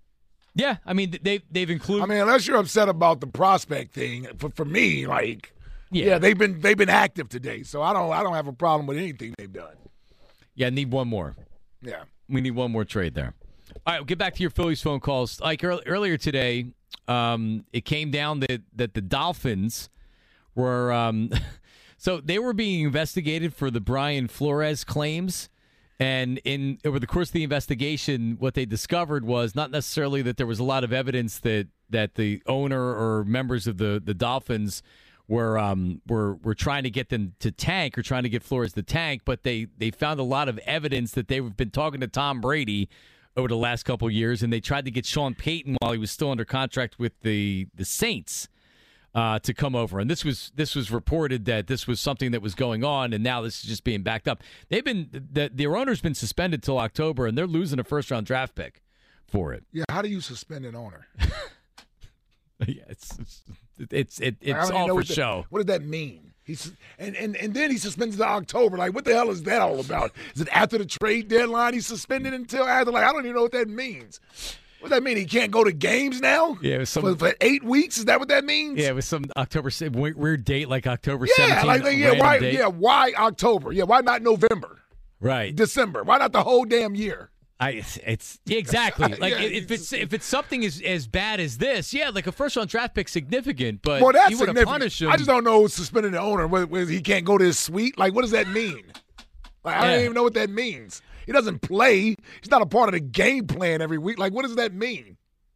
Yeah, I mean, they've, they've included... I mean, unless you're upset about the prospect thing, for, for me, like, Yeah. yeah, they've been they've been active today, so I don't I don't have a problem with anything they've done. Yeah, need one more. Yeah. We need one more trade there. All right, we'll get back to your Phillies phone calls. Like earl- earlier today, um, it came down that, that the Dolphins were um, – so they were being investigated for the Brian Flores claims. And in over the course of the investigation, what they discovered was not necessarily that there was a lot of evidence that, that the owner or members of the, the Dolphins were um were were trying to get them to tank or trying to get Flores to tank, but they they found a lot of evidence that they've been talking to Tom Brady over the last couple of years, and they tried to get Sean Payton while he was still under contract with the the Saints uh, to come over. And this was this was reported that this was something that was going on, and now this is just being backed up. They've been the their owner's been suspended till October, and they're losing a first round draft pick for it. Yeah, how do you suspend an owner? Yeah, it's it's it's, it, Like, I it's don't even all know for what that- show. What does that mean? He's and, and and then he suspends to October. Like, what the hell is that all about? Is it after the trade deadline? He's suspended until after. Like, I don't even know what that means. What does that mean? He can't go to games now? Yeah, it was some, for, for eight weeks. Is that what that means? yeah, it was some October se- weird, weird date like October Yeah, seventeenth. like yeah, random why? date. Yeah, why October? Yeah, why not November? Right. December? Why not the whole damn year? I it's, it's yeah, exactly like Yeah, if it's if it's something as as bad as this, yeah, like a first round draft pick significant, but Well, that's you would have significant. punished him. I just don't know suspending the owner. Whether, whether he can't go to his suite. Like, what does that mean? Like, I Yeah. don't even know what that means. He doesn't play. He's not a part of the game plan every week. Like, what does that mean?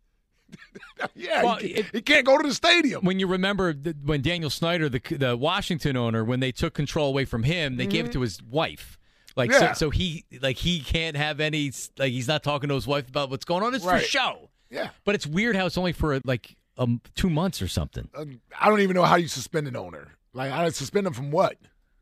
yeah, Well, he, it- he can't go to the stadium. When you remember th- when Daniel Snyder, the the Washington owner, when they took control away from him, they gave it to his wife. Like Mm-hmm. Yeah. so, so he like he can't have any like he's not talking to his wife about what's going on. It's Right. for show. Yeah. But it's weird how it's only for like um two months or something. Uh, I don't even know how you suspend an owner. Like, I suspend him from what?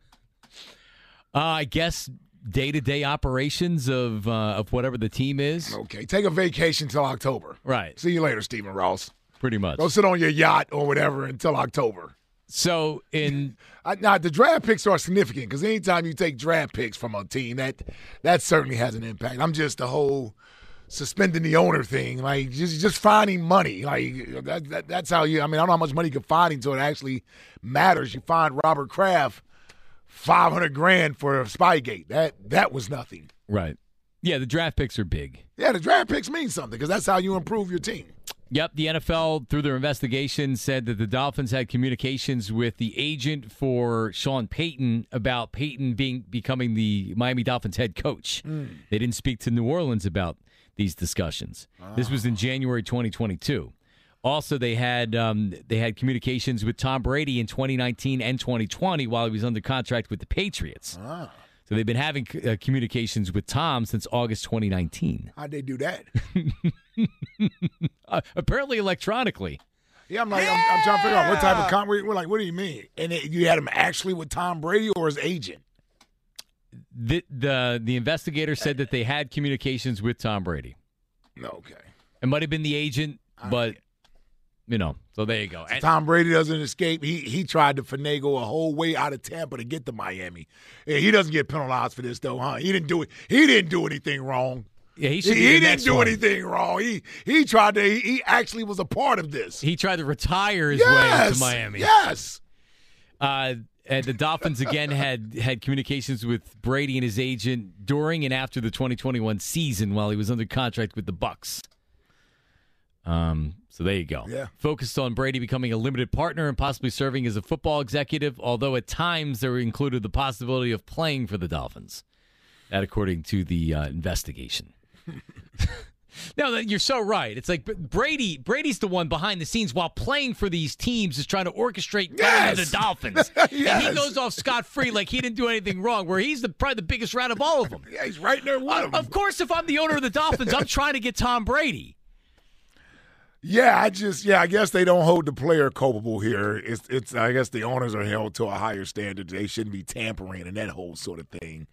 Uh, I guess day to day operations of uh, of whatever the team is. Okay, take a vacation till October. Right. See you later, Stephen Ross. Pretty much. Go sit on your yacht or whatever until October. So in I, now the draft picks are significant because anytime you take draft picks from a team, that that certainly has an impact. I'm just the whole suspending the owner thing, like just just finding money, like that, that that's how you. I mean, I don't know how much money you can find until it actually matters. You find Robert Kraft five hundred grand for Spygate. That that was nothing. right. Yeah, the draft picks are big. Yeah, the draft picks mean something because that's how you improve your team. Yep, the N F L, through their investigation, said that the Dolphins had communications with the agent for Sean Payton about Payton being becoming the Miami Dolphins head coach. Mm. They didn't speak to New Orleans about these discussions. This was in January twenty twenty-two. Also, they had um, they had communications with Tom Brady in twenty nineteen and twenty twenty while he was under contract with the Patriots. Ah. So they've been having uh, communications with Tom since August twenty nineteen. How'd they do that? uh, apparently electronically. Yeah, I'm like, I'm, I'm trying to figure out what type of con. We're like, what do you mean? And it, you had him actually with Tom Brady or his agent? The, the the investigator said that they had communications with Tom Brady. Okay. It might have been the agent, but you know. So there you go. So And- Tom Brady doesn't escape. He he tried to finagle a whole way out of Tampa to get to Miami. Yeah, he doesn't get penalized for this though, huh? He didn't do it. He didn't do anything wrong. Yeah, he should He, be the he didn't next do one. anything wrong. He he tried to. He, he actually was a part of this. He tried to retire his yes, way into Miami. Yes. Uh, and the Dolphins again had had communications with Brady and his agent during and after the twenty twenty-one season while he was under contract with the Bucs. Um, so there you go. Yeah. Focused on Brady becoming a limited partner and possibly serving as a football executive, although at times there included the possibility of playing for the Dolphins. That according to the uh, investigation. No, you're so right. It's like Brady. Brady's the one behind the scenes while playing for these teams is trying to orchestrate Yes. the Dolphins. Yes. And he goes off scot-free like he didn't do anything wrong, where he's the probably the biggest rat of all of them. Yeah, he's right there with him. Of course, if I'm the owner of the Dolphins, I'm trying to get Tom Brady. Yeah, I just yeah, I guess they don't hold the player culpable here. It's it's I guess the owners are held to a higher standard. They shouldn't be tampering and that whole sort of thing.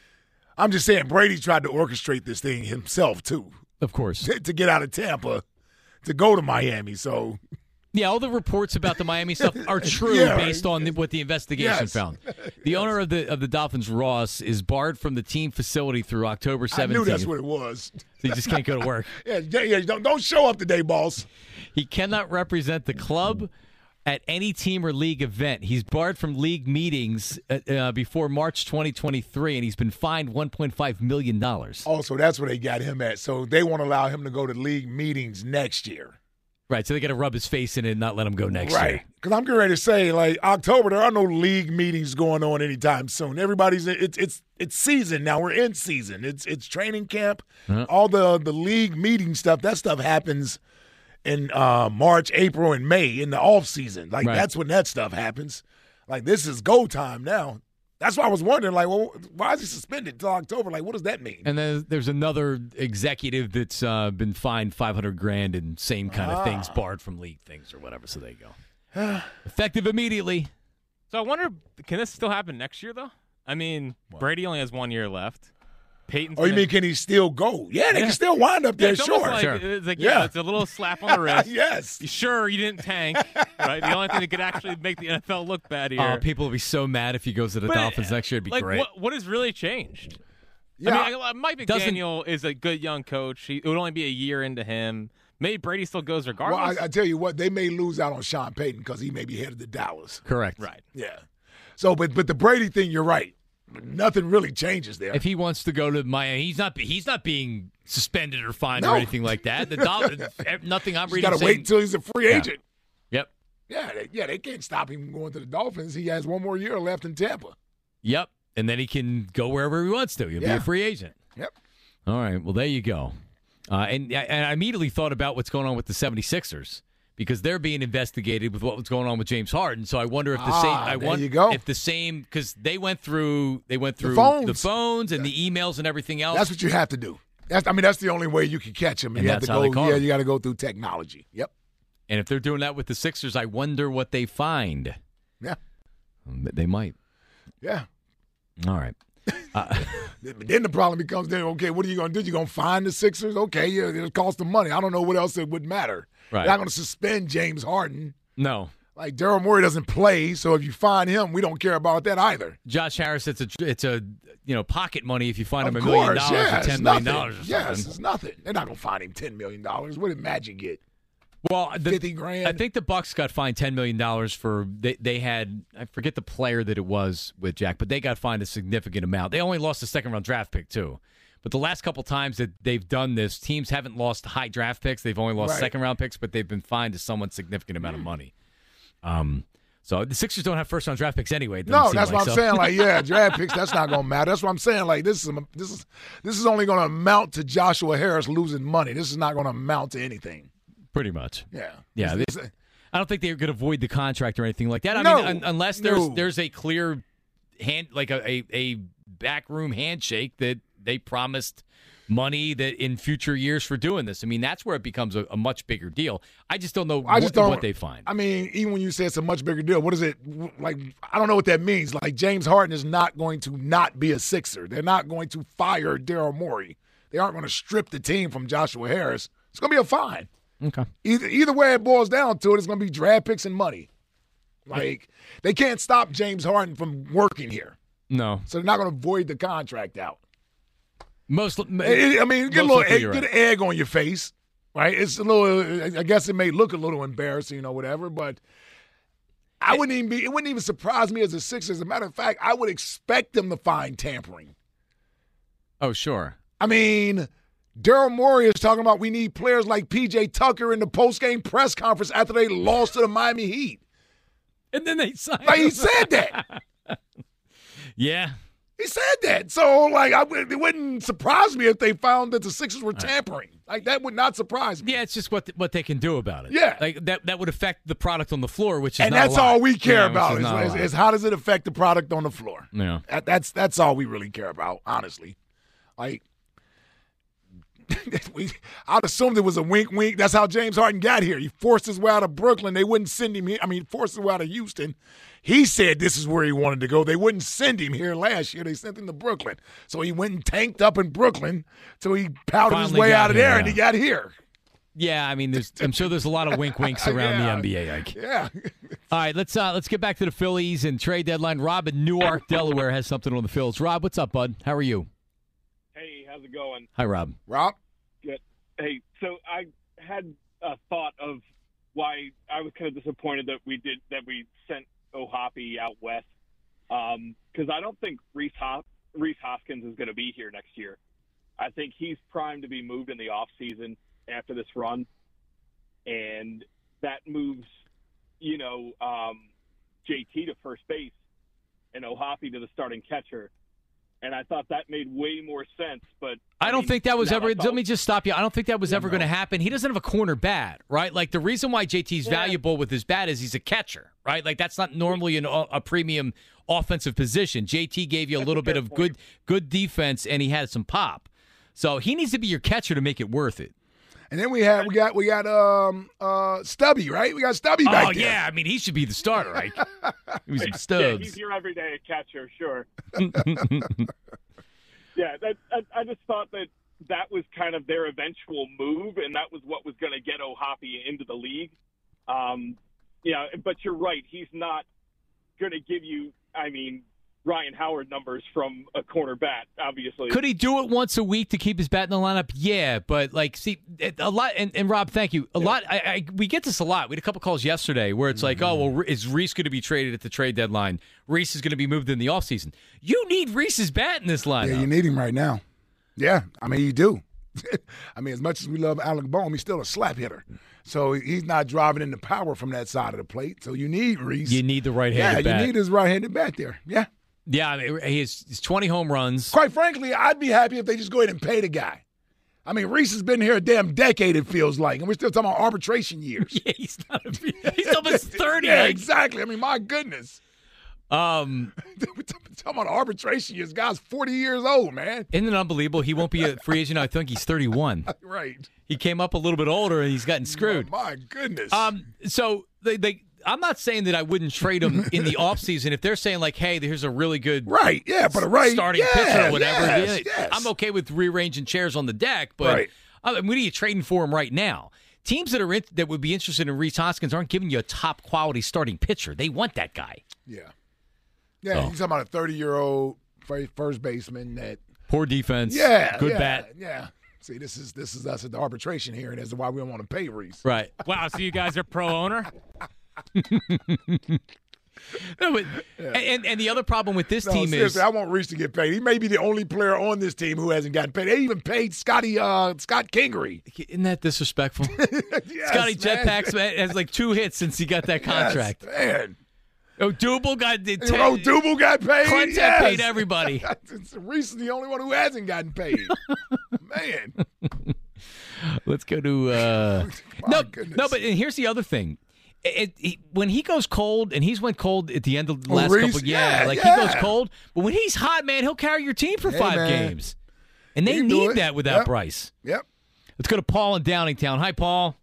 I'm just saying Brady tried to orchestrate this thing himself too. Of course. To, to get out of Tampa to go to Miami. So Yeah, all the reports about the Miami stuff are true Yeah. based on the, what the investigation Yes. found. The owner of the of the Dolphins, Ross, is barred from the team facility through October I seventeenth. knew that's what it was. So he just can't go to work. yeah, yeah, yeah, don't don't show up today, boss. He cannot represent the club at any team or league event. He's barred from league meetings uh, uh, before March twenty twenty-three, and he's been fined one point five million dollars. Oh, so that's where they got him at. So they won't allow him to go to league meetings next year. Right, so they got to rub his face in it and not let him go next Right. year. Because I'm getting ready to say, like, October, there are no league meetings going on anytime soon. Everybody's it's it's it's season now. We're in season. It's it's training camp. Uh-huh. All the the league meeting stuff. That stuff happens in uh, March, April, and May in the off season. Like Right. that's when that stuff happens. Like this is go time now. That's why I was wondering, like, well, why is he suspended till October? Like, what does that mean? And then there's another executive that's uh, been fined five hundred grand and same kind of Ah. things, barred from league things or whatever. So there you go. Effective immediately. So I wonder, can this still happen next year, though? I mean, Brady only has one year left. Peyton's Oh, you gonna- mean can he still go? Yeah, they Yeah. can still wind up Yeah, there, it's almost sure. like, sure. It's like, yeah. Yeah. it's a little slap on the wrist. Yes. You sure you didn't tank, right? The only thing that could actually make the N F L look bad here. Oh, people will be so mad if he goes to the But, Dolphins next year. It'd be like, great. What, what has really changed? Yeah. I mean, I- Mike Doesn't- McDaniel is a good young coach. He, it would only be a year into him. Maybe Brady still goes regardless. Well, I, I tell you what, they may lose out on Sean Payton because he may be headed to Dallas. Correct. right. Yeah. So, but but the Brady thing, you're right. Nothing really changes there. If he wants to go to Miami, he's not. He's not being suspended or fined No. or anything like that. The Dolphins, nothing. I'm He's reading. got to saying- wait until he's a free Yeah. agent. Yep. Yeah, they, yeah, they can't stop him from going to the Dolphins. He has one more year left in Tampa. Yep. And then he can go wherever he wants to. He'll be Yeah. a free agent. Yep. All right. Well, there you go. Uh, and, and I immediately thought about what's going on with the 76ers because they're being investigated with what was going on with James Harden. So I wonder if the Ah, same. I there wonder you go. if the same because they went through. They went The through phones. phones and the emails and everything else. That's what you have to do. That's, I mean, that's the only way you can catch him. And You have that's to how go. they caught Yeah, him. you got to go through technology. Yep. And if they're doing that with the Sixers, I wonder what they find. Yeah. They might. Yeah. All right. Uh, But then the problem becomes then, okay, what are you going to do? You're going to find the Sixers? Okay, yeah, it'll cost them money. I don't know what else it would matter. Right. They're not going to suspend James Harden. no. Like, Daryl Morey doesn't play, so if you find him, we don't care about that either. Josh Harris, it's a it's a you know pocket money if you find Of him a million course, dollars yeah, or it's ten million nothing. dollars or Yes, something. it's nothing. They're not going to find him ten million dollars. What did Magic get? Well, the, fifty grand? I think the Bucks got fined ten million dollars for they they had I forget the player that it was with Jack, but they got fined a significant amount. They only lost a second round draft pick too. But the last couple times that they've done this, teams haven't lost high draft picks. They've only lost Right. second round picks, but they've been fined a somewhat significant amount of money. Um, so the Sixers don't have first round draft picks anyway. it doesn't No, seem that's like, what I'm so. saying. Like, yeah, draft picks, that's not going to matter. That's what I'm saying. Like, this is this is this is only going to amount to Joshua Harris losing money. This is not going to amount to anything. Pretty much. Yeah. Yeah. It's- they- it's- I don't think they could avoid the contract or anything like that. I No. mean, un- unless there's No. there's a clear hand, like a, a, a backroom handshake that they promised money that in future years for doing this. I mean, that's where it becomes a, a much bigger deal. I just don't know I just what, don't, what they find. I mean, even when you say it's a much bigger deal, what is it like? I don't know what that means. Like, James Harden is not going to not be a Sixer. They're not going to fire Daryl Morey. They aren't going to strip the team from Joshua Harris. It's going to be a fine. Okay. Either either way it boils down to it, it's going to be draft picks and money. Like, they can't stop James Harden from working here. No. So they're not going to void the contract out. Most, I mean, get a little egg, right. get an egg on your face, right? It's a little. I guess it may look a little embarrassing or whatever, but I wouldn't even be. It wouldn't even surprise me as a Sixers. As a matter of fact, I would expect them to find tampering. Oh, sure. I mean, Daryl Morey is talking about we need players like P J Tucker in the post-game press conference after they lost to the Miami Heat. And then they signed like, him. He said that. Yeah. He said that. So, like, I, it wouldn't surprise me if they found that the Sixers were tampering. Like, that would not surprise me. Yeah, it's just what what they can do about it. Yeah. Like, that, that would affect the product on the floor, which is and not that's a lot. all we care Yeah, about which is, is, not a is, lot. is how does it affect the product on the floor. Yeah. That, that's that's all we really care about, honestly. Like, we, I'd assumed it was a wink, wink. That's how James Harden got here. He forced his way out of Brooklyn. They wouldn't send him here. I mean, forced his way out of Houston. He said this is where he wanted to go. They wouldn't send him here last year. They sent him to Brooklyn. So he went and tanked up in Brooklyn. So he powdered his Finally way got out of here, there, yeah. and he got here. Yeah, I mean, there's, I'm sure there's a lot of wink winks around Yeah. the N B A, Ike. Yeah. All right, let's uh, let's get back to the Phillies and trade deadline. Rob in Newark, Delaware, has something on the Phils. Rob, what's up, bud? How are you? Hey, how's it going? Hi, Rob. Rob? Good. Hey, so I had a thought of why I was kind of disappointed that we did that we sent O'Hoppe out west because I don't think Reese, Hop, Reese Hoskins is going to be here next year. I think he's primed to be moved in the off season after this run, and that moves, you know, um, J T to first base and O'Hoppe to the starting catcher. And I thought that made way more sense, but I don't mean, think that was now ever. I thought- Let me just stop you. I don't think that was ever going to happen. He doesn't have a corner bat, right? Like the reason why J T's Yeah. valuable with his bat is he's a catcher, right? Like that's not normally an, a premium offensive position. J T gave you a That's little a bit fair of point. good good defense, and he had some pop. So he needs to be your catcher to make it worth it. And then we had we got we got um uh Stubby, right? We got Stubby back Oh there. yeah, I mean he should be the starter, right? He was some Yeah, stubs. he's your everyday catcher, sure. Yeah, that, I, I just thought that that was kind of their eventual move, and that was what was going to get O'Hoppe into the league. Um, yeah, but you're right. He's not going to give you, I mean, Ryan Howard numbers from a corner bat, obviously. Could he do it once a week to keep his bat in the lineup? Yeah, but like, see, a lot. And, and Rob, thank you. A lot. I, I we get this a lot. We had a couple calls yesterday where it's like, oh, well, is Reese going to be traded at the trade deadline? Reese is going to be moved in the offseason. You need Reese's bat in this lineup. Yeah, you need him right now. Yeah, I mean, you do. I mean, as much as we love Alec Boehm, he's still a slap hitter. So he's not driving in the power from that side of the plate. So you need Reese. You need the Yeah, right-handed bat. you need his right-handed bat there. Yeah. Yeah, I mean, he has he's twenty home runs. Quite frankly, I'd be happy if they just go ahead and pay the guy. I mean, Reese has been here a damn decade, it feels like, and we're still talking about arbitration years. Yeah, he's not. A, he's almost thirty. Yeah, Like, exactly. I mean, my goodness. Um, We're talking about arbitration years. Guy's forty years old, man. isn't it unbelievable? He won't be a free agent. I think he's thirty-one. Right. He came up a little bit older, and he's gotten screwed. My goodness. Um, so they, they, I'm not saying that I wouldn't trade him in the offseason if they're saying like, hey, here's a really good right, yeah, for the right starting yeah, pitcher or whatever. yes, Yeah, yes. I'm okay with rearranging chairs on the deck, but Right. I mean, what are you trading for him right now? Teams that are in, that would be interested in Reese Hoskins aren't giving you a top quality starting pitcher. They want that guy. Yeah. Yeah, So. you're talking about a thirty-year-old first baseman that Poor defense. yeah, Good yeah, bat. Yeah. See, this is this is us at the arbitration hearing as to why we don't want to pay Reese. Right. Wow, so you guys are pro owner? No, but, and and the other problem with this No, team is seriously, I want Reese to get paid. He may be the only player on this team who hasn't gotten paid. They even paid Scotty uh, Scott Kingery. isn't that disrespectful? Yes, Scotty man. Jetpacks has like two hits since he got that contract. Yes, man. Oh, Double got the ten, Oh, Double got paid. Clinton yes. paid everybody. Reese is the only one who hasn't gotten paid. Man. Let's go to uh, My no, goodness. no. But and here's the other thing: it, it, when he goes cold, and he's went cold at the end of the Oh, last Reese? couple, yeah, Yeah, like yeah. he goes cold. But when he's hot, man, he'll carry your team for Hey, five man. games, and they He can do need it. that without Yep. Bryce. Yep. Let's go to Paul in Downingtown. Hi, Paul.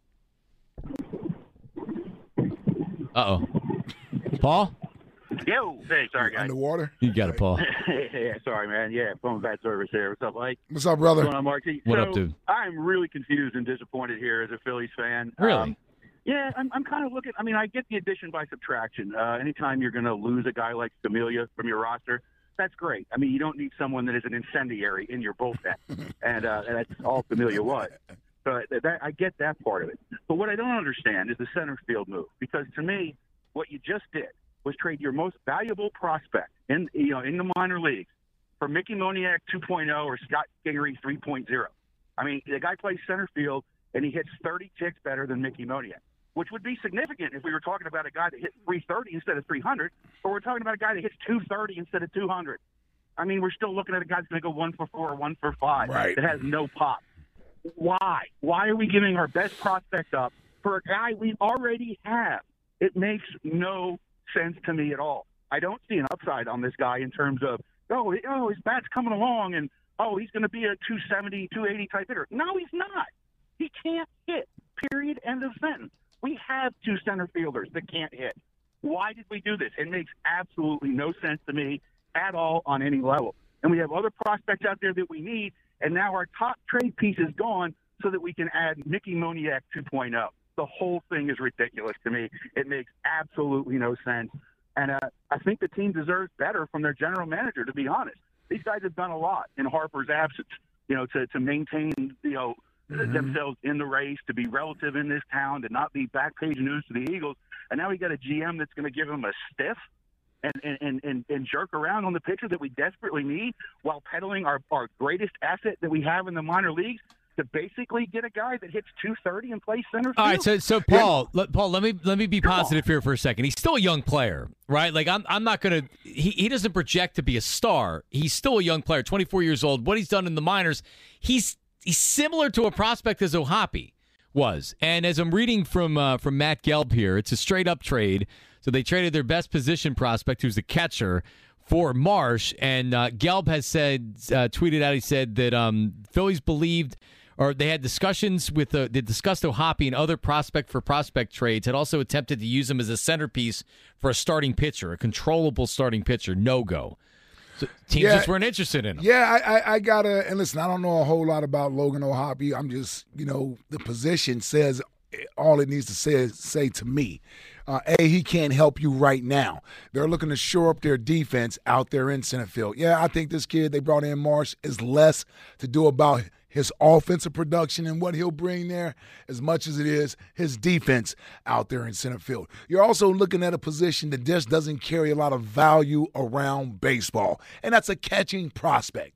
Uh oh, Paul. Yo, hey, sorry guys. Underwater. You got it, Paul. yeah, sorry, man. Yeah, phone bad service here. What's up, Mike? What's up, brother? What's going on, Marky? What so, up, dude? I'm really confused and disappointed here as a Phillies fan. Really? Um, yeah, I'm, I'm kind of looking. I mean, I get the addition by subtraction. Uh, anytime you're going to lose a guy like Familia from your roster, that's great. I mean, you don't need someone that is an incendiary in your bullpen, and, uh, and that's all Familia was. So that, I get that part of it. But what I don't understand is the center field move, because to me, what you just did was trade your most valuable prospect in you know in the minor leagues for Mickey Moniak two point oh or Scott Kingery three point oh. I mean, the guy plays center field, and he hits thirty ticks better than Mickey Moniak, which would be significant if we were talking about a guy that hit three thirty instead of three hundred, or we're talking about a guy that hits two thirty instead of two hundred. I mean, we're still looking at a guy that's going to go one for four or one for five right. that has no pop. Why? Why are we giving our best prospect up for a guy we already have? It makes no sense to me at all. I don't see an upside on this guy in terms of, oh, oh his bat's coming along, and, oh, he's going to be a two seventy, two eighty type hitter. No, he's not. He can't hit, period, end of sentence. We have two center fielders that can't hit. Why did we do this? It makes absolutely no sense to me at all on any level. And we have other prospects out there that we need, and now our top trade piece is gone so that we can add Mickey Moniak two point oh. The whole thing is ridiculous to me. It makes absolutely no sense. And uh, I think the team deserves better from their general manager, to be honest. These guys have done a lot in Harper's absence, you know, to, to maintain, you know, mm-hmm. themselves in the race, to be relative in this town, to not be back page news to the Eagles. And now we got a G M that's going to give them a stiff and, and, and, and jerk around on the pitcher that we desperately need while peddling our, our greatest asset that we have in the minor leagues to basically get a guy that hits two thirty and plays center field. All right, so so Paul, yeah. let, Paul, let me let me be positive here for a second. He's still a young player, right? Like I'm I'm not gonna. He he doesn't project to be a star. He's still a young player, twenty-four years old. What he's done in the minors, he's he's similar to a prospect as O'Hoppe was. And as I'm reading from uh, from Matt Gelb here, it's a straight up trade. So they traded their best position prospect, who's the catcher, for Marsh. And uh, Gelb has said, uh, tweeted out, he said that um, Phillies believed. Or they had discussions with uh, they discussed O'Hoppe and other prospect for prospect trades. Had also attempted to use him as a centerpiece for a starting pitcher, a controllable starting pitcher. No go. So teams yeah, just weren't interested in him. Yeah, I, I, I gotta and listen. I don't know a whole lot about Logan O'Hoppe. I'm just you know the position says all it needs to say say to me. Uh, a, he can't help you right now. They're looking to shore up their defense out there in center field. Yeah, I think this kid they brought in, Marsh, is less to do about his offensive production and what he'll bring there as much as it is his defense out there in center field. You're also looking at a position that just doesn't carry a lot of value around baseball, and that's a catching prospect.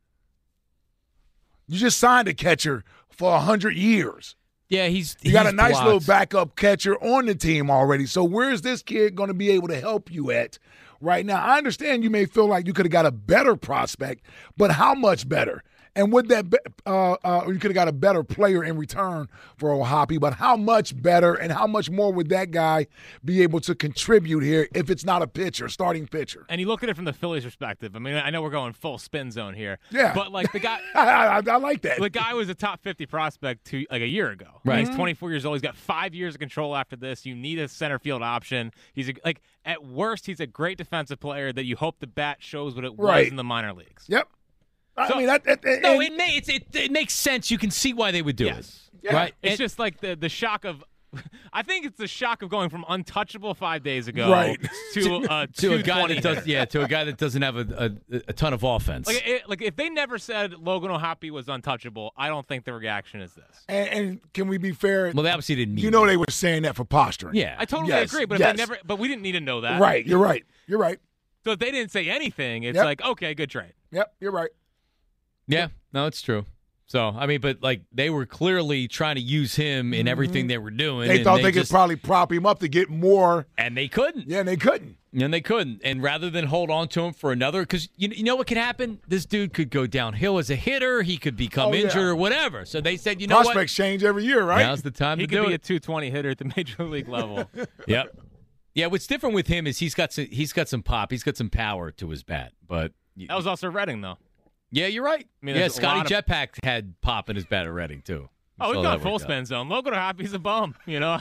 You just signed a catcher for one hundred years. Yeah, he's You got he's a nice blocked. little backup catcher on the team already. So where's this kid going to be able to help you at right now? I understand you may feel like you could have got a better prospect, but how much better? And would that be, uh, uh, you could have got a better player in return for O'Hoppe, but how much better and how much more would that guy be able to contribute here if it's not a pitcher, starting pitcher? And you look at it from the Phillies' perspective. I mean, I know we're going full spin zone here. Yeah. But, like, the guy – I, I, I like that. The guy was a top fifty prospect two, like a year ago. Right. He's twenty-four years old. He's got five years of control after this. You need a center field option. He's a, like at worst, he's a great defensive player that you hope the bat shows what it Right. was in the minor leagues. Yep. I So- mean, that, that, that- No, and- it, may, it's, it, it makes sense. You can see why they would do Yes. it. Right? It's And- just like the the shock of – I think it's the shock of going from untouchable five days ago Right. to uh, to a guy that two twenty. does, yeah, to a guy that doesn't have a, a, a ton of offense. Like, it, like if they never said Logan O'Hoppe was untouchable, I don't think the reaction is this. and, and can we be fair? well, they obviously didn't need You know it. they were saying that for posturing. Yeah. I totally Yes, agree, but if yes. they never, but we didn't need to know that. Right. You're right. You're right. So if they didn't say anything, it's Yep. like okay, good trade. Yep. You're right. Yeah, no, it's true. So, I mean, but, like, they were clearly trying to use him in everything they were doing. They and thought they, just, could probably prop him up to get more. And they couldn't. Yeah, and they couldn't. And they couldn't. And rather than hold on to him for another, because you, you know what could happen? This dude could go downhill as a hitter. He could become Oh, yeah. injured or whatever. So they said, you know Prospects change every year, what? right? Now's the time He to could do be it. a two twenty hitter at the major league level. Yep. Yeah, what's different with him is he's got some, he's got some pop. He's got some power to his bat. But That was also Redding, though. yeah, you're right. I mean, yeah, there's a Scotty lot of- Jetpack had pop in his bat at Reading, too. Oh, we've So gone that full worked out. spin zone. Logan O'Hoppe's a bum. You know,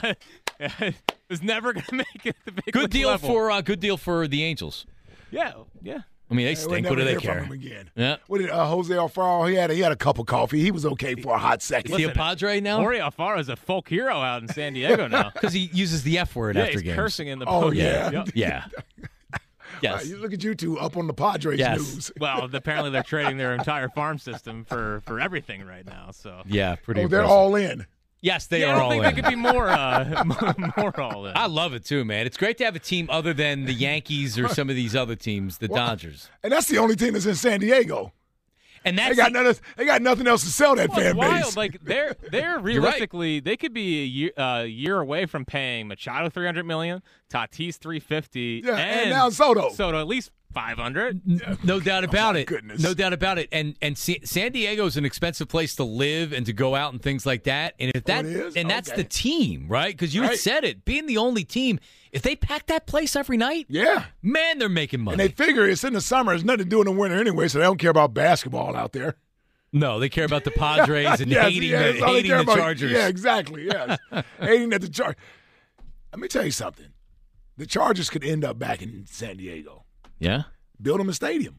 was never going to make it the big Good league deal level. for uh, good deal for the Angels. Yeah, yeah. I mean, they We'll stink. never What do they hear care? from him again. Yeah. What did uh, Jose Alfaro? He had a, he had a cup of coffee. He was okay for a hot second. Is he a Padre now? Jorge Alfaro is a folk hero out in San Diego now. Because he uses the F word Yeah, after he's games. cursing in the Oh, post. yeah. Yep. Yeah. Yes. Right, you look at you two up on the Padres Yes. news. Well, apparently they're trading their entire farm system for, for everything right now. So Yeah, pretty Oh, they're impressive. all in. Yes, they yeah, are I don't all think in. they could be more uh, more all in. I love it too, man. It's great to have a team other than the Yankees or some of these other teams, the Well, Dodgers. And that's the only team that's in San Diego. And that's they got the- nothing. They got nothing else to sell that Well, fan it's wild. base. Like they're they're realistically they could be a year, uh, year away from paying Machado three hundred million, Tatis three fifty, Yeah, and, and now Soto. Soto at least five hundred. No doubt about it. goodness. No doubt about it. And and Sa- San Diego is an expensive place to live and to go out and things like that. And if that Oh, it is? and that's Okay. the team, right? Because you had Right. said it, being the only team. If they pack that place every night, yeah. man, they're making money. And they figure it's in the summer. There's nothing to do in the winter anyway, so they don't care about basketball out there. no, they care about the Padres and Yes, hating, yeah, the, that's all they hating care the about. Chargers. Yeah, exactly. Yes, hating at the Chargers. Let me tell you something. The Chargers could end up back in San Diego. Yeah? Build them a stadium.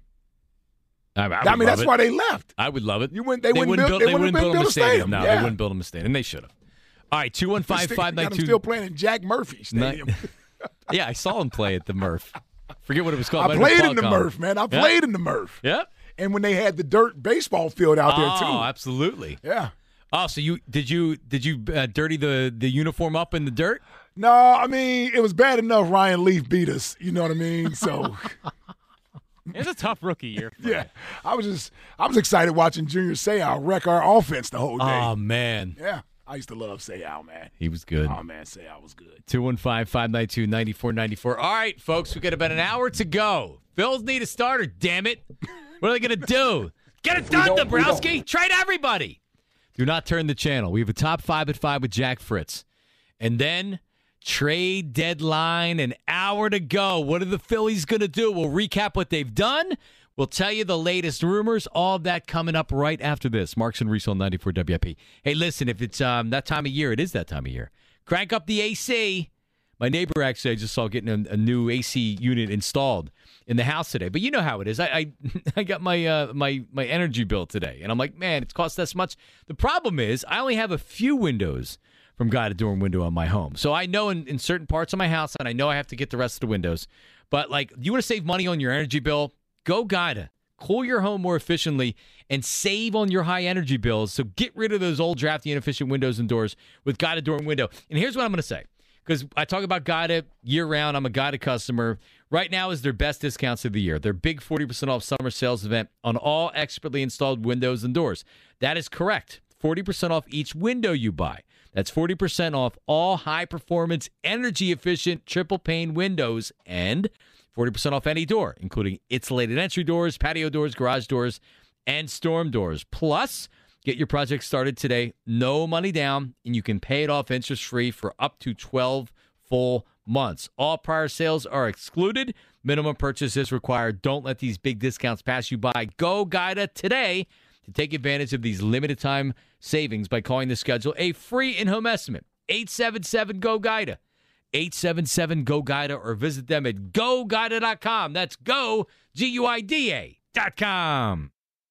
I, I, would I, mean, love that's it. why they left. I would love it. You wouldn't. They, wouldn't build. build, They, they wouldn't wouldn't build them a stadium. No, Yeah. they wouldn't build them a stadium. And they should have. All right, two one five, five nine Got them two. still playing in Jack Murphy Stadium. Yeah, I saw him play at the Murph. Forget what it was called. I Might have been played in the Qualcomm. Murph, man. I Yep. played in the Murph. Yep. And when they had the dirt baseball field out there too. Oh, absolutely. Yeah. Oh, so you did you did you uh, dirty the the uniform up in the dirt? No, I mean it was bad enough Ryan Leaf beat us. You know what I mean? So It's a tough rookie year. For yeah, I was just I was excited watching Junior Seau wreck our offense the whole day. Oh man, Yeah, I used to love Seau, man. he was good. Oh man, Seau was good. two one five, five nine two, nine four nine four. All right, folks, we got about an hour to go. Phils need a starter, damn it. What are they going to do? Get it done, Dabrowski. Trade everybody. Do not turn the channel. We have a top five at five with Jack Fritz. And then trade deadline, an hour to go. What are the Phillies going to do? We'll recap what they've done. We'll tell you the latest rumors. All of that coming up right after this. Marks and Reese on ninety-four W I P. Hey, listen, if it's um, that time of year, it is that time of year. Crank up the A C. My neighbor actually, I just saw getting a, a new A C unit installed in the house today. But you know how it is. I I, I got my uh, my my energy bill today, and I'm like, man, it's cost this much. The problem is, I only have a few windows from guided door and window on my home, so I know in, in certain parts of my house, and I know I have to get the rest of the windows. But like, you want to save money on your energy bill? Go Guida. Cool your home more efficiently and save on your high energy bills. So get rid of those old, drafty, inefficient windows and doors with guided door and window. And here's what I'm going to say. Because I talk about Guida year-round. I'm a Guida customer. Right now is their best discounts of the year. Their big forty percent off summer sales event on all expertly installed windows and doors. That is correct. forty percent off each window you buy. That's forty percent off all high-performance, energy-efficient triple-pane windows and forty percent off any door, including insulated entry doors, patio doors, garage doors, and storm doors. Plus, get your project started today, no money down, and you can pay it off interest-free for up to twelve full months. All prior sales are excluded. Minimum purchase is required. Don't let these big discounts pass you by. Go Guida today to take advantage of these limited-time savings by calling to schedule a free in-home estimate. eight seven seven, G O Guida. eight seven seven, G O Guida, or visit them at go guida dot com. That's go, G U I D A dot com.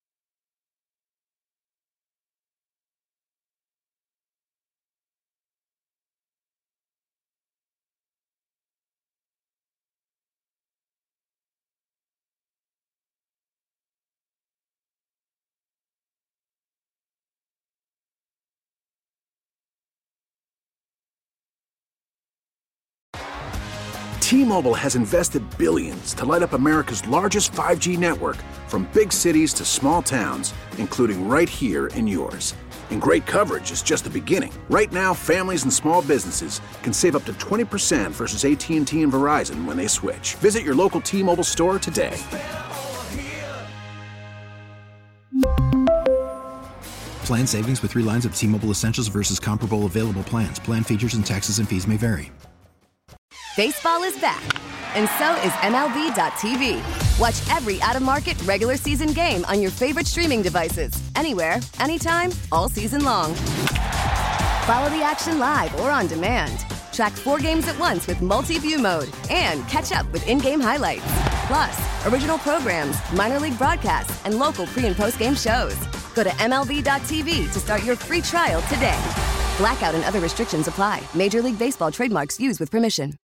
T-Mobile has invested billions to light up America's largest five G network, from big cities to small towns, including right here in yours. And great coverage is just the beginning. Right now, families and small businesses can save up to twenty percent versus A T and T and Verizon when they switch. Visit your local T-Mobile store today. Plan savings with three lines of T-Mobile Essentials versus comparable available plans. Plan features and taxes and fees may vary. Baseball is back, and so is M L B dot T V. Watch every out-of-market regular season game on your favorite streaming devices, anywhere, anytime, all season long. Follow the action live or on demand. Track four games at once with multi-view mode and catch up with in-game highlights. Plus, original programs, minor league broadcasts, and local pre- and post-game shows. Go to M L B dot T V to start your free trial today. Blackout and other restrictions apply. Major League Baseball trademarks used with permission.